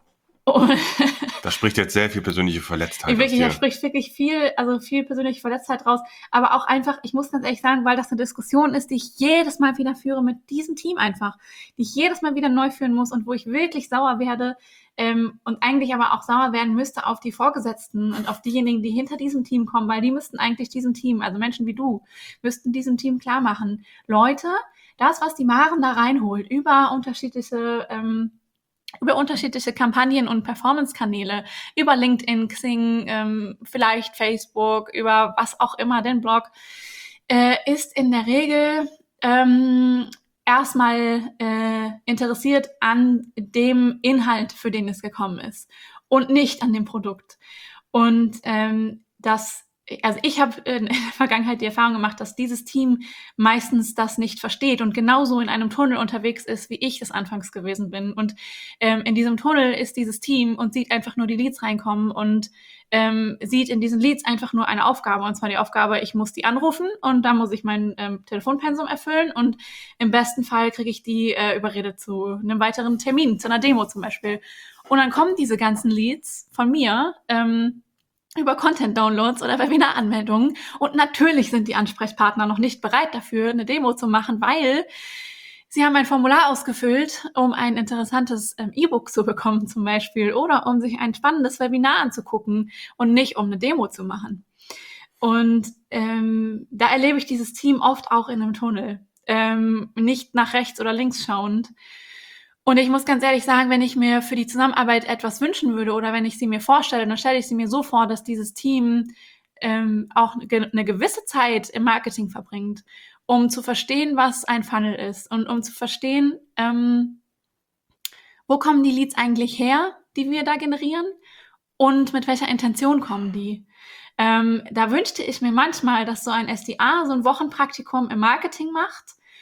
Und Da spricht jetzt sehr viel persönliche Verletztheit aus wirklich, da dir. spricht wirklich viel, also viel persönliche Verletztheit raus, aber auch einfach, ich muss ganz ehrlich sagen, weil das eine Diskussion ist, die ich jedes Mal wieder führe mit diesem Team einfach, die ich jedes Mal wieder neu führen muss und wo ich wirklich sauer werde ähm, und eigentlich aber auch sauer werden müsste auf die Vorgesetzten und auf diejenigen, die hinter diesem Team kommen, weil die müssten eigentlich diesem Team, also Menschen wie du, müssten diesem Team klar machen, Leute, das, was die Maren da reinholt, über unterschiedliche ähm, über unterschiedliche Kampagnen und Performance-Kanäle, über LinkedIn, Xing, ähm, vielleicht Facebook, über was auch immer, den Blog, äh, ist in der Regel ähm, erstmal äh, interessiert an dem Inhalt, für den es gekommen ist und nicht an dem Produkt. Und ähm, das also ich habe in der Vergangenheit die Erfahrung gemacht, dass dieses Team meistens das nicht versteht und genauso in einem Tunnel unterwegs ist, wie ich es anfangs gewesen bin. Und ähm, in diesem Tunnel ist dieses Team und sieht einfach nur die Leads reinkommen und ähm, sieht in diesen Leads einfach nur eine Aufgabe. Und zwar die Aufgabe, ich muss die anrufen und dann muss ich mein ähm, Telefonpensum erfüllen und im besten Fall kriege ich die äh, überredet zu einem weiteren Termin, zu einer Demo zum Beispiel. Und dann kommen diese ganzen Leads von mir, ähm, über Content-Downloads oder Webinar-Anmeldungen. Und natürlich sind die Ansprechpartner noch nicht bereit dafür, eine Demo zu machen, weil sie haben ein Formular ausgefüllt, um ein interessantes ähm, E-Book zu bekommen zum Beispiel oder um sich ein spannendes Webinar anzugucken und nicht um eine Demo zu machen. Und ähm, da erlebe ich dieses Team oft auch in einem Tunnel, ähm, nicht nach rechts oder links schauend. Und ich muss ganz ehrlich sagen, wenn ich mir für die Zusammenarbeit etwas wünschen würde oder wenn ich sie mir vorstelle, dann stelle ich sie mir so vor, dass dieses Team ähm, auch eine gewisse Zeit im Marketing verbringt, um zu verstehen, was ein Funnel ist und um zu verstehen, ähm, wo kommen die Leads eigentlich her, die wir da generieren und mit welcher Intention kommen die. Ähm, da wünschte ich mir manchmal, dass so ein S D A so ein Wochenpraktikum im Marketing macht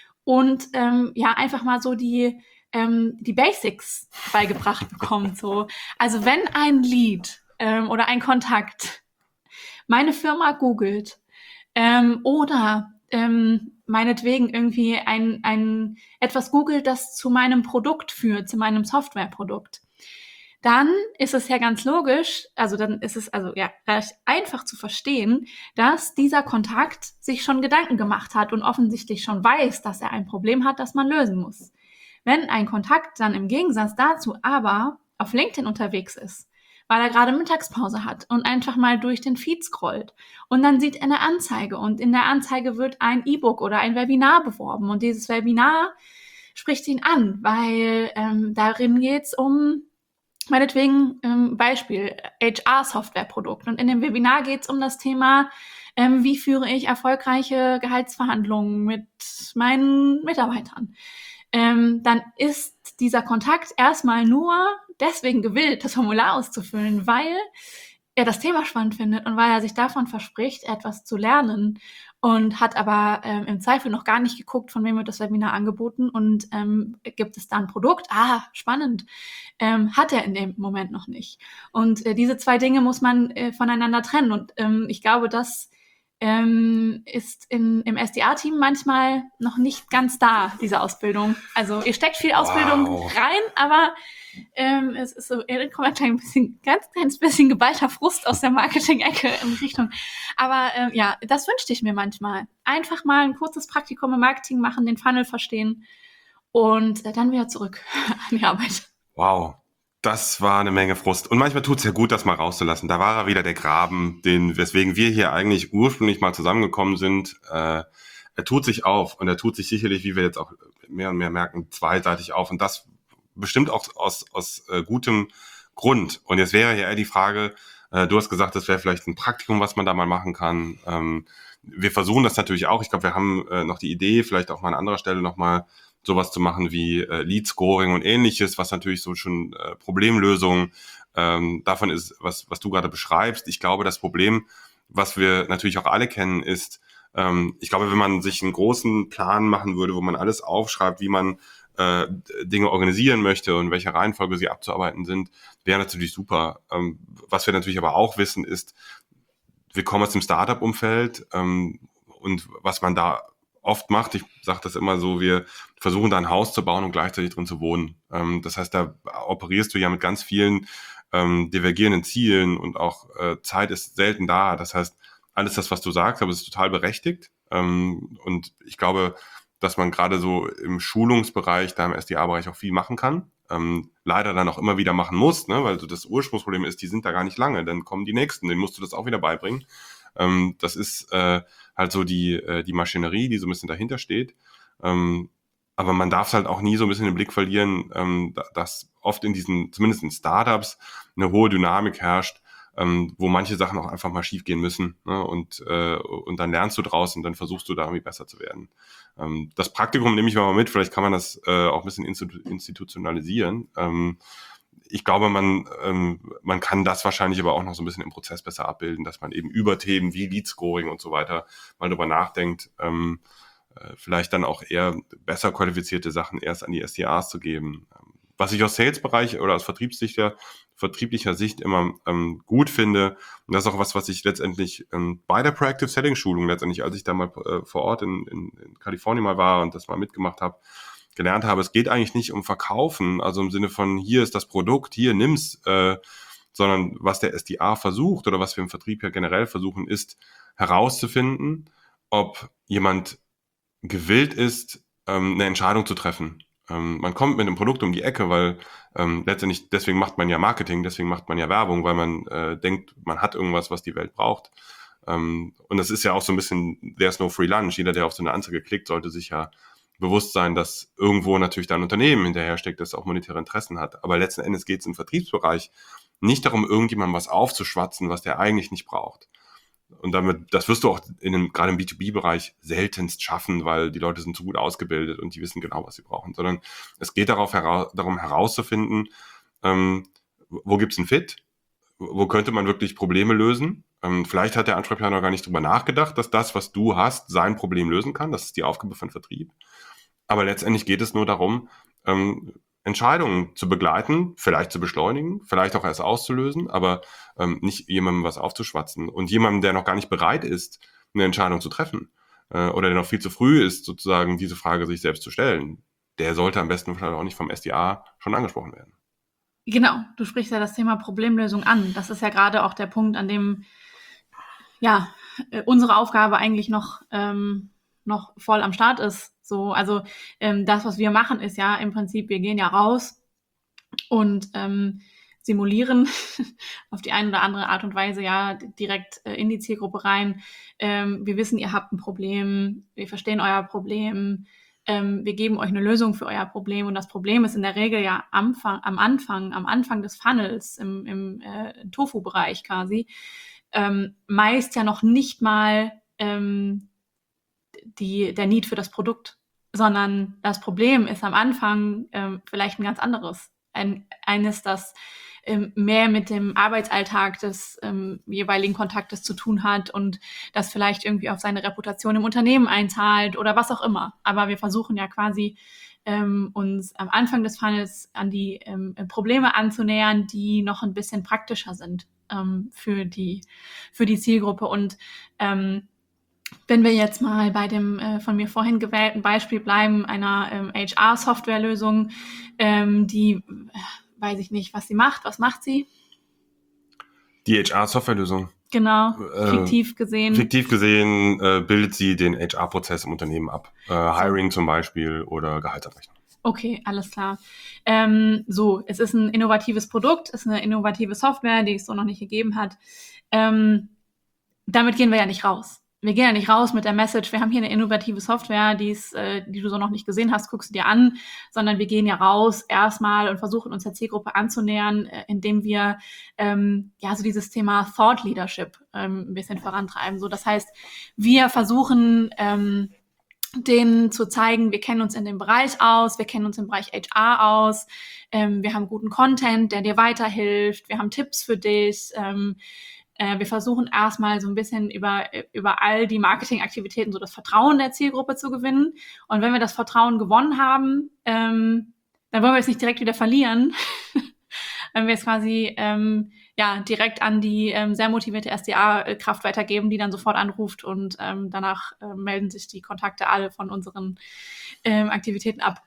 und ähm, ja einfach mal so die ähm, die Basics beigebracht bekommt. So. Also wenn ein Lead ähm, oder ein Kontakt meine Firma googelt ähm, oder ähm, meinetwegen irgendwie ein, ein etwas googelt, das zu meinem Produkt führt, zu meinem Softwareprodukt, dann ist es ja ganz logisch, also dann ist es also ja recht einfach zu verstehen, dass dieser Kontakt sich schon Gedanken gemacht hat und offensichtlich schon weiß, dass er ein Problem hat, das man lösen muss. Wenn ein Kontakt dann im Gegensatz dazu aber auf LinkedIn unterwegs ist, weil er gerade Mittagspause hat und einfach mal durch den Feed scrollt und dann sieht er eine Anzeige und in der Anzeige wird ein E-Book oder ein Webinar beworben und dieses Webinar spricht ihn an, weil ähm, darin geht es um meinetwegen ähm, Beispiel H R-Softwareprodukt und in dem Webinar geht es um das Thema, ähm, wie führe ich erfolgreiche Gehaltsverhandlungen mit meinen Mitarbeitern. Ähm, dann ist dieser Kontakt erstmal nur deswegen gewillt, das Formular auszufüllen, weil er das Thema spannend findet und weil er sich davon verspricht, etwas zu lernen und hat aber ähm, im Zweifel noch gar nicht geguckt, von wem wird das Webinar angeboten und ähm, gibt es da ein Produkt? Ah, spannend. Ähm, hat er in dem Moment noch nicht. Und äh, diese zwei Dinge muss man äh, voneinander trennen und ähm, ich glaube, dass ähm, ist in, im S D A-Team manchmal noch nicht ganz da, diese Ausbildung. Also ihr steckt viel Ausbildung Wow. rein, aber ähm, es ist so, er kommt ein klein bisschen, ganz kleines bisschen geballter Frust aus der Marketing-Ecke in Richtung. Aber ähm, ja, das wünschte ich mir manchmal. Einfach mal ein kurzes Praktikum im Marketing machen, den Funnel verstehen und äh, dann wieder zurück an die Arbeit. Wow. Das war eine Menge Frust. Und manchmal tut es ja gut, das mal rauszulassen. Da war er wieder, der Graben, den, weswegen wir hier eigentlich ursprünglich mal zusammengekommen sind. Äh, er tut sich auf und er tut sich sicherlich, wie wir jetzt auch mehr und mehr merken, zweiseitig auf. Und das bestimmt auch aus, aus äh, gutem Grund. Und jetzt wäre ja eher die Frage, äh, du hast gesagt, das wäre vielleicht ein Praktikum, was man da mal machen kann. Ähm, wir versuchen das natürlich auch. Ich glaube, wir haben äh, noch die Idee, vielleicht auch mal an anderer Stelle nochmal sowas zu machen wie äh, Lead-Scoring und ähnliches, was natürlich so schon äh, Problemlösung ähm, davon ist, was, was du gerade beschreibst. Ich glaube, das Problem, was wir natürlich auch alle kennen, ist, ähm, ich glaube, wenn man sich einen großen Plan machen würde, wo man alles aufschreibt, wie man äh, Dinge organisieren möchte und welche Reihenfolge sie abzuarbeiten sind, wäre natürlich super. Ähm, was wir natürlich aber auch wissen, ist, wir kommen aus dem Startup-Umfeld ähm, und was man da oft macht, ich sage das immer so, wir versuchen da ein Haus zu bauen und gleichzeitig drin zu wohnen. Ähm, das heißt, da operierst du ja mit ganz vielen ähm, divergierenden Zielen und auch äh, Zeit ist selten da. Das heißt, alles das, was du sagst, aber es ist total berechtigt. Ähm, und ich glaube, dass man gerade so im Schulungsbereich, da im S D A-Bereich auch viel machen kann. Ähm, leider dann auch immer wieder machen muss, ne? Weil so das Ursprungsproblem ist, die sind da gar nicht lange. Dann kommen die Nächsten, denen musst du das auch wieder beibringen. Ähm, das ist äh, halt so die, äh, die Maschinerie, die so ein bisschen dahinter steht. Ähm, aber man darf es halt auch nie so ein bisschen den Blick verlieren, ähm, dass oft in diesen, zumindest in Startups, eine hohe Dynamik herrscht, ähm, wo manche Sachen auch einfach mal schief gehen müssen, ne? und, äh, und dann lernst du draus und dann versuchst du da irgendwie besser zu werden. Ähm, das Praktikum nehme ich mal mit, vielleicht kann man das äh, auch ein bisschen institu- institutionalisieren. Ähm, ich glaube, man, ähm, man kann das wahrscheinlich aber auch noch so ein bisschen im Prozess besser abbilden, dass man eben über Themen wie Lead Scoring und so weiter mal drüber nachdenkt, ähm, äh, vielleicht dann auch eher besser qualifizierte Sachen erst an die S D As zu geben. Was ich aus Sales-Bereich oder aus vertriebslicher, vertrieblicher Sicht immer ähm, gut finde, und das ist auch was, was ich letztendlich ähm, bei der Proactive Selling Schulung letztendlich, als ich da mal äh, vor Ort in, in, in Kalifornien mal war und das mal mitgemacht habe, gelernt habe, es geht eigentlich nicht um Verkaufen, also im Sinne von, hier ist das Produkt, hier nimm's, äh, sondern was der S D A versucht oder was wir im Vertrieb ja generell versuchen, ist herauszufinden, ob jemand gewillt ist, ähm, eine Entscheidung zu treffen. Ähm, man kommt mit einem Produkt um die Ecke, weil ähm, letztendlich, deswegen macht man ja Marketing, deswegen macht man ja Werbung, weil man äh, denkt, man hat irgendwas, was die Welt braucht. Ähm, und das ist ja auch so ein bisschen, there's no free lunch. Jeder, der auf so eine Anzeige klickt, sollte sich ja bewusst sein, dass irgendwo natürlich da ein Unternehmen hinterhersteckt, das auch monetäre Interessen hat. Aber letzten Endes geht es im Vertriebsbereich nicht darum, irgendjemandem was aufzuschwatzen, was der eigentlich nicht braucht. Und damit, das wirst du auch in einem, gerade im B zwei B-Bereich seltenst schaffen, weil die Leute sind zu gut ausgebildet und die wissen genau, was sie brauchen. Sondern es geht darauf hera- darum herauszufinden, ähm, wo gibt's einen Fit? Wo könnte man wirklich Probleme lösen? Ähm, vielleicht hat der Ansprechpartner gar nicht drüber nachgedacht, dass das, was du hast, sein Problem lösen kann. Das ist die Aufgabe von Vertrieb. Aber letztendlich geht es nur darum, ähm, Entscheidungen zu begleiten, vielleicht zu beschleunigen, vielleicht auch erst auszulösen, aber ähm, nicht jemandem was aufzuschwatzen. Und jemandem, der noch gar nicht bereit ist, eine Entscheidung zu treffen äh, oder der noch viel zu früh ist, sozusagen diese Frage sich selbst zu stellen, der sollte am besten vielleicht auch nicht vom S D A schon angesprochen werden. Genau, du sprichst ja das Thema Problemlösung an. Das ist ja gerade auch der Punkt, an dem ja äh, unsere Aufgabe eigentlich noch ähm, noch voll am Start ist. So, also ähm, das, was wir machen, ist ja im Prinzip, wir gehen ja raus und ähm, simulieren auf die eine oder andere Art und Weise ja direkt äh, in die Zielgruppe rein. Ähm, wir wissen, ihr habt ein Problem, wir verstehen euer Problem, ähm, wir geben euch eine Lösung für euer Problem und das Problem ist in der Regel ja am Anfang, am Anfang, am Anfang des Funnels, im, im äh, Tofu-Bereich quasi, ähm, meist ja noch nicht mal ähm, die, der Need für das Produkt, sondern das Problem ist am Anfang ähm, vielleicht ein ganz anderes. Ein, eines, das ähm, mehr mit dem Arbeitsalltag des ähm, jeweiligen Kontaktes zu tun hat und das vielleicht irgendwie auf seine Reputation im Unternehmen einzahlt oder was auch immer. Aber wir versuchen ja quasi ähm, uns am Anfang des Funnels an die ähm, Probleme anzunähern, die noch ein bisschen praktischer sind ähm, für die für die Zielgruppe. Und ähm, wenn wir jetzt mal bei dem äh, von mir vorhin gewählten Beispiel bleiben, einer ähm, H R-Softwarelösung, ähm, die, äh, weiß ich nicht, was sie macht. Was macht sie? Die H R-Softwarelösung. Genau, Äh, fiktiv gesehen. Fiktiv gesehen äh, bildet sie den H R-Prozess im Unternehmen ab. Äh, Hiring zum Beispiel oder Gehaltsabrechnung. Okay, alles klar. Ähm, so, es ist ein innovatives Produkt, es ist eine innovative Software, die es so noch nicht gegeben hat. Ähm, damit gehen wir ja nicht raus. Wir gehen ja nicht raus mit der Message, wir haben hier eine innovative Software, die, ist, äh, die du so noch nicht gesehen hast, guckst du dir an, sondern wir gehen ja raus erstmal und versuchen uns der Zielgruppe anzunähern, äh, indem wir ähm, ja so dieses Thema Thought Leadership ähm, ein bisschen vorantreiben. So, das heißt, wir versuchen ähm, denen zu zeigen, wir kennen uns in dem Bereich aus, wir kennen uns im Bereich H R aus, ähm, wir haben guten Content, der dir weiterhilft, wir haben Tipps für dich, ähm, äh, wir versuchen erstmal so ein bisschen über, über all die Marketingaktivitäten so das Vertrauen der Zielgruppe zu gewinnen. Und wenn wir das Vertrauen gewonnen haben, ähm, dann wollen wir es nicht direkt wieder verlieren, wenn wir es quasi ähm, ja direkt an die ähm, sehr motivierte S D A-Kraft weitergeben, die dann sofort anruft und ähm, danach äh, melden sich die Kontakte alle von unseren ähm, Aktivitäten ab.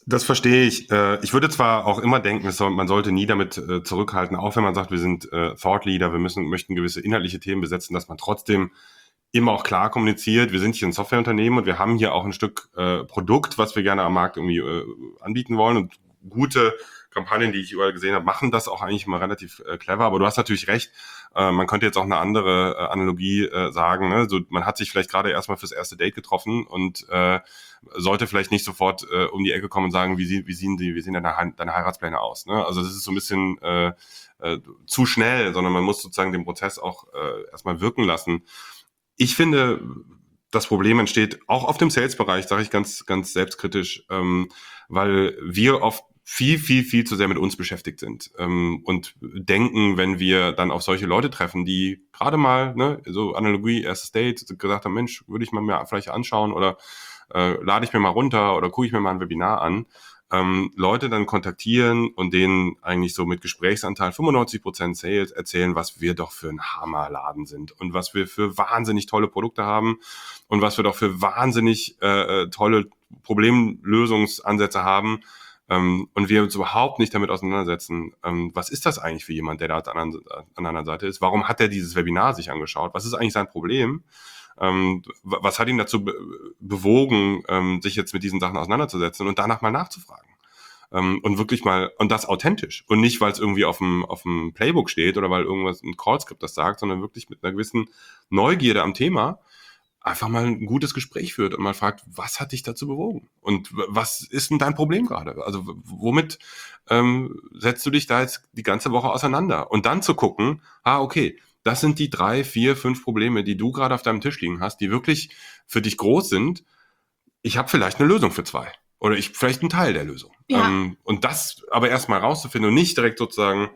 Das verstehe ich. Äh, Ich würde zwar auch immer denken, es soll, man sollte nie damit äh, zurückhalten, auch wenn man sagt, wir sind äh, Thought Leader, wir müssen, möchten gewisse inhaltliche Themen besetzen, dass man trotzdem immer auch klar kommuniziert, wir sind hier ein Softwareunternehmen und wir haben hier auch ein Stück äh, Produkt, was wir gerne am Markt irgendwie äh, anbieten wollen. Und gute Kampagnen, die ich überall gesehen habe, machen das auch eigentlich immer relativ äh, clever. Aber du hast natürlich recht, äh, man könnte jetzt auch eine andere äh, Analogie äh, sagen. Ne? So, man hat sich vielleicht gerade erstmal fürs erste Date getroffen und äh, sollte vielleicht nicht sofort äh, um die Ecke kommen und sagen, wie, sie, wie sehen die, wie sehen deine, deine Heiratspläne aus? Ne? Also das ist so ein bisschen äh, äh, zu schnell, sondern man muss sozusagen den Prozess auch äh, erstmal wirken lassen. Ich finde, das Problem entsteht auch auf dem Sales-Bereich, sage ich ganz, ganz selbstkritisch, ähm, weil wir oft viel, viel, viel zu sehr mit uns beschäftigt sind ähm, und denken, wenn wir dann auf solche Leute treffen, die gerade mal, ne, so Analogie, erstes Date, gesagt haben, Mensch, würde ich mal mir vielleicht anschauen oder äh, lade ich mir mal runter oder gucke ich mir mal ein Webinar an, ähm, Leute dann kontaktieren und denen eigentlich so mit Gesprächsanteil fünfundneunzig Prozent Sales erzählen, was wir doch für ein Hammerladen sind und was wir für wahnsinnig tolle Produkte haben und was wir doch für wahnsinnig äh, tolle Problemlösungsansätze haben. Ähm, und wir uns überhaupt nicht damit auseinandersetzen, ähm, was ist das eigentlich für jemand, der da an, an einer Seite ist? Warum hat er dieses Webinar sich angeschaut? Was ist eigentlich sein Problem? Ähm, was hat ihn dazu be- bewogen, ähm, sich jetzt mit diesen Sachen auseinanderzusetzen und danach mal nachzufragen? Ähm, und wirklich mal, und das authentisch. Und nicht, weil es irgendwie auf dem, auf dem Playbook steht oder weil irgendwas ein Callscript das sagt, sondern wirklich mit einer gewissen Neugierde am Thema einfach mal ein gutes Gespräch führt und mal fragt, was hat dich dazu bewogen? Und w- was ist denn dein Problem gerade? Also w- womit ähm, setzt du dich da jetzt die ganze Woche auseinander? Und dann zu gucken, ah, okay, das sind die drei, vier, fünf Probleme, die du gerade auf deinem Tisch liegen hast, die wirklich für dich groß sind. Ich habe vielleicht eine Lösung für zwei. Oder ich vielleicht einen Teil der Lösung. Ja, Ähm, und das aber erstmal rauszufinden und nicht direkt sozusagen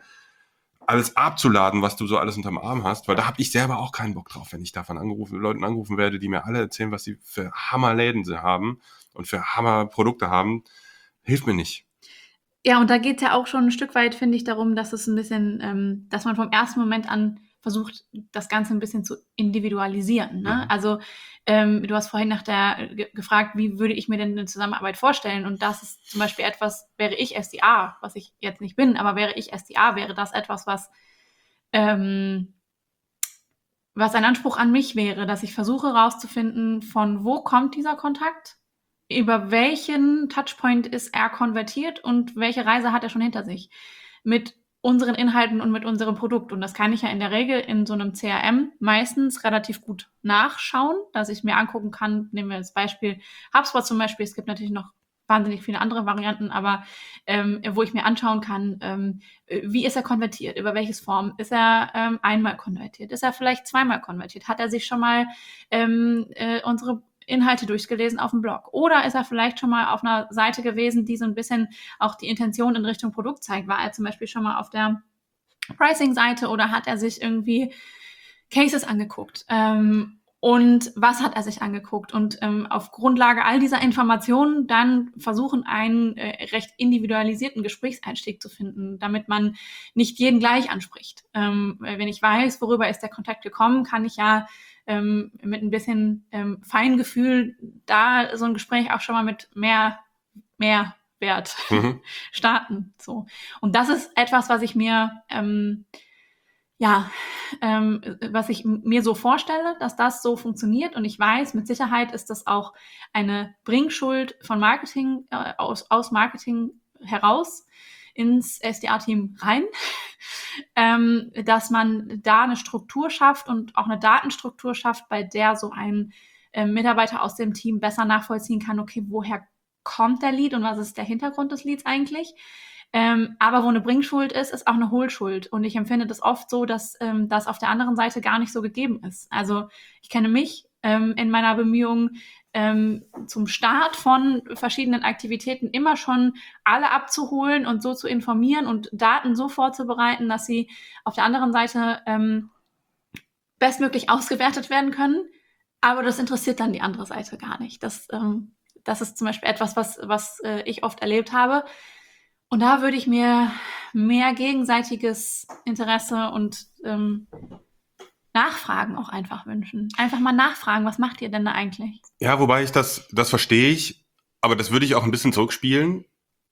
alles abzuladen, was du so alles unterm Arm hast, weil da habe ich selber auch keinen Bock drauf, wenn ich davon angerufen, Leuten angerufen werde, die mir alle erzählen, was sie für Hammerläden sie haben und für Hammerprodukte haben, hilft mir nicht. Ja, und da geht's ja auch schon ein Stück weit, finde ich, darum, dass es ein bisschen, ähm, dass man vom ersten Moment an versucht, das Ganze ein bisschen zu individualisieren. Ne? Mhm. Also ähm, du hast vorhin nach der ge gefragt, wie würde ich mir denn eine Zusammenarbeit vorstellen? Und das ist zum Beispiel etwas, wäre ich S D A, was ich jetzt nicht bin, aber wäre ich S D A, wäre das etwas, was ähm, was ein Anspruch an mich wäre, dass ich versuche herauszufinden, von wo kommt dieser Kontakt, über welchen Touchpoint ist er konvertiert und welche Reise hat er schon hinter sich mit unseren Inhalten und mit unserem Produkt. Und das kann ich ja in der Regel in so einem C R M meistens relativ gut nachschauen, dass ich mir angucken kann, nehmen wir das Beispiel HubSpot zum Beispiel, es gibt natürlich noch wahnsinnig viele andere Varianten, aber ähm, wo ich mir anschauen kann, ähm, wie ist er konvertiert, über welches Form, ist er ähm, einmal konvertiert, ist er vielleicht zweimal konvertiert, hat er sich schon mal ähm, äh, unsere Inhalte durchgelesen auf dem Blog oder ist er vielleicht schon mal auf einer Seite gewesen, die so ein bisschen auch die Intention in Richtung Produkt zeigt, war er zum Beispiel schon mal auf der Pricing-Seite oder hat er sich irgendwie Cases angeguckt, ähm, und was hat er sich angeguckt und ähm, auf Grundlage all dieser Informationen dann versuchen, einen äh, recht individualisierten Gesprächseinstieg zu finden, damit man nicht jeden gleich anspricht. Ähm, wenn ich weiß, worüber ist der Kontakt gekommen, kann ich ja ähm, mit ein bisschen ähm, Feingefühl da so ein Gespräch auch schon mal mit mehr, mehr Wert Mhm. starten. So. Und das ist etwas, was ich mir ähm, ja, ähm, was ich mir so vorstelle, dass das so funktioniert. Und ich weiß, mit Sicherheit ist das auch eine Bringschuld von Marketing, äh, aus, aus Marketing heraus ins S D A-Team rein, ähm, dass man da eine Struktur schafft und auch eine Datenstruktur schafft, bei der so ein äh, Mitarbeiter aus dem Team besser nachvollziehen kann, okay, woher kommt der Lead und was ist der Hintergrund des Leads eigentlich? Ähm, aber wo eine Bringschuld ist, ist auch eine Hohlschuld. Und ich empfinde das oft so, dass ähm, das auf der anderen Seite gar nicht so gegeben ist. Also ich kenne mich ähm, in meiner Bemühung, ähm, zum Start von verschiedenen Aktivitäten immer schon alle abzuholen und so zu informieren und Daten so vorzubereiten, dass sie auf der anderen Seite ähm, bestmöglich ausgewertet werden können. Aber das interessiert dann die andere Seite gar nicht. Das, ähm, das ist zum Beispiel etwas, was, was äh, ich oft erlebt habe. Und da würde ich mir mehr gegenseitiges Interesse und ähm, Nachfragen auch einfach wünschen. Einfach mal nachfragen, was macht ihr denn da eigentlich? Ja, wobei ich das, das verstehe ich, aber das würde ich auch ein bisschen zurückspielen.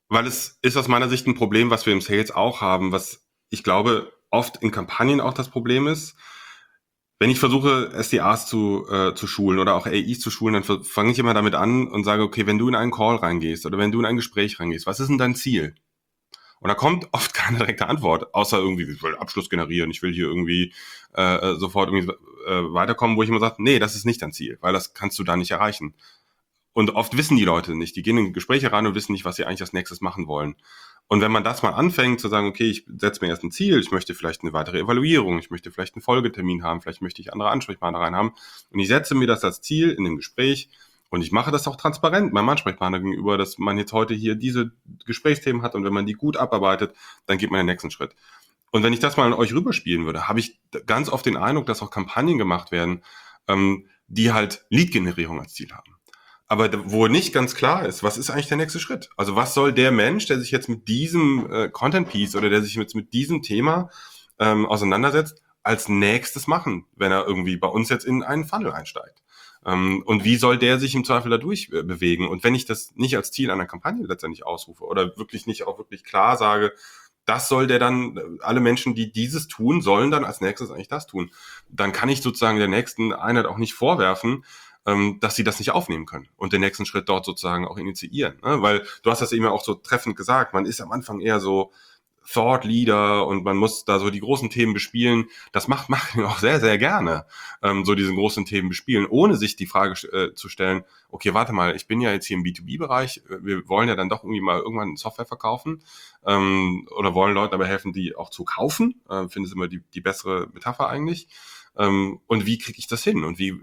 weil es ist aus meiner Sicht ein Problem, was wir im Sales auch haben, was ich glaube oft in Kampagnen auch das Problem ist. Wenn ich versuche, S D As zu, äh, zu schulen oder auch A Is zu schulen, dann fange ich immer damit an und sage, okay, wenn du in einen Call reingehst oder wenn du in ein Gespräch reingehst, was ist denn dein Ziel? Und da kommt oft keine direkte Antwort, außer irgendwie, ich will Abschluss generieren, ich will hier irgendwie äh, sofort irgendwie äh, weiterkommen, wo ich immer sage, nee, das ist nicht dein Ziel, weil das kannst du da nicht erreichen. Und oft wissen die Leute nicht, die gehen in Gespräche rein und wissen nicht, was sie eigentlich als nächstes machen wollen. Und wenn man das mal anfängt zu sagen, okay, ich setze mir erst ein Ziel, ich möchte vielleicht eine weitere Evaluierung, ich möchte vielleicht einen Folgetermin haben, vielleicht möchte ich andere Ansprechpartner rein haben und ich setze mir das als Ziel in dem Gespräch und ich mache das auch transparent meinem Ansprechpartner gegenüber, dass man jetzt heute hier diese Gesprächsthemen hat und wenn man die gut abarbeitet, dann geht man den nächsten Schritt. Und wenn ich das mal an euch rüberspielen würde, habe ich ganz oft den Eindruck, dass auch Kampagnen gemacht werden, ähm, die halt Lead-Generierung als Ziel haben. Aber wo nicht ganz klar ist, was ist eigentlich der nächste Schritt? Also was soll der Mensch, der sich jetzt mit diesem äh, Content-Piece oder der sich jetzt mit diesem Thema ähm, auseinandersetzt, als nächstes machen, wenn er irgendwie bei uns jetzt in einen Funnel einsteigt? Ähm, und wie soll der sich im Zweifel dadurch äh, bewegen? Und wenn ich das nicht als Ziel einer Kampagne letztendlich ausrufe oder wirklich nicht auch wirklich klar sage, das soll der dann, alle Menschen, die dieses tun, sollen dann als nächstes eigentlich das tun, dann kann ich sozusagen der nächsten Einheit auch nicht vorwerfen, dass sie das nicht aufnehmen können und den nächsten Schritt dort sozusagen auch initiieren. Ne? Weil du hast das eben auch so treffend gesagt, man ist am Anfang eher so Thought Leader und man muss da so die großen Themen bespielen. Das macht Marketing auch sehr, sehr gerne, ähm, so diese großen Themen bespielen, ohne sich die Frage äh, zu stellen, okay, warte mal, ich bin ja jetzt hier im B zwei B-Bereich, wir wollen ja dann doch irgendwie mal irgendwann Software verkaufen ähm, oder wollen Leuten dabei helfen, die auch zu kaufen. Äh, finde es immer die, die bessere Metapher eigentlich. Ähm, und wie kriege ich das hin und wie äh,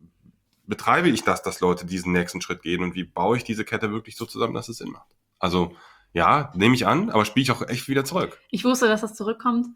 betreibe ich das, dass Leute diesen nächsten Schritt gehen und wie baue ich diese Kette wirklich so zusammen, dass es Sinn macht? Also ja, nehme ich an, aber spiele ich auch echt wieder zurück. Ich wusste, dass das zurückkommt.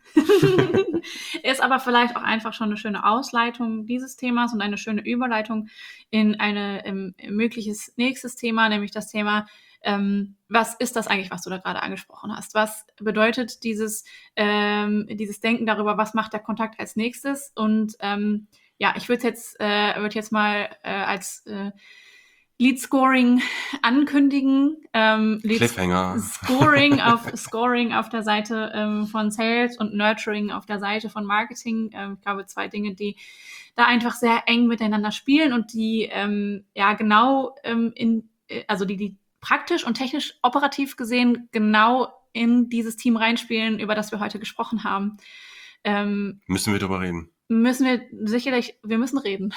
Ist aber vielleicht auch einfach schon eine schöne Ausleitung dieses Themas und eine schöne Überleitung in ein ähm, mögliches nächstes Thema, nämlich das Thema, ähm, was ist das eigentlich, was du da gerade angesprochen hast? Was bedeutet dieses, ähm, dieses Denken darüber, was macht der Kontakt als nächstes? Und ähm, ja, ich würde jetzt, äh, würd jetzt mal äh, als äh, Lead-Scoring ankündigen. Ähm, Cliffhanger. Scoring auf, Scoring auf der Seite ähm, von Sales und Nurturing auf der Seite von Marketing. Ähm, ich glaube, zwei Dinge, die da einfach sehr eng miteinander spielen und die ähm, ja genau ähm, in, also die, die praktisch und technisch operativ gesehen genau in dieses Team reinspielen, über das wir heute gesprochen haben. Ähm, müssen wir drüber reden. Müssen wir sicherlich, wir müssen reden.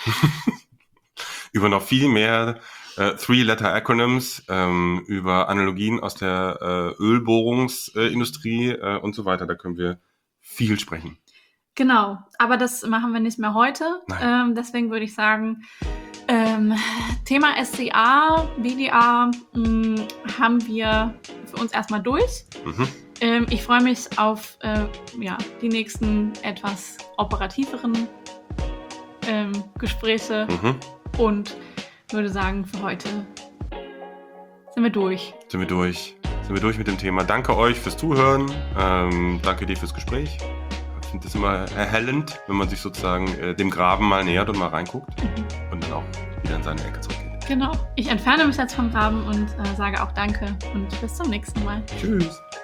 Über noch viel mehr äh, Three-Letter-Acronyms, ähm, über Analogien aus der äh, Ölbohrungsindustrie äh, und so weiter. Da können wir viel sprechen. Genau, aber das machen wir nicht mehr heute. Ähm, deswegen würde ich sagen, ähm, Thema S C A, B D A mh, haben wir für uns erstmal durch. Mhm. Ähm, ich freue mich auf äh, ja, die nächsten etwas operativeren ähm, Gespräche mhm. und würde sagen, für heute sind wir durch. Sind wir durch. Sind wir durch mit dem Thema. Danke euch fürs Zuhören. Ähm, danke dir fürs Gespräch. Ich finde das immer erhellend, wenn man sich sozusagen äh, dem Graben mal nähert und mal reinguckt mhm. und dann auch wieder in seine Ecke zurückgeht. Genau. Ich entferne mich jetzt vom Graben und äh, sage auch Danke und bis zum nächsten Mal. Tschüss.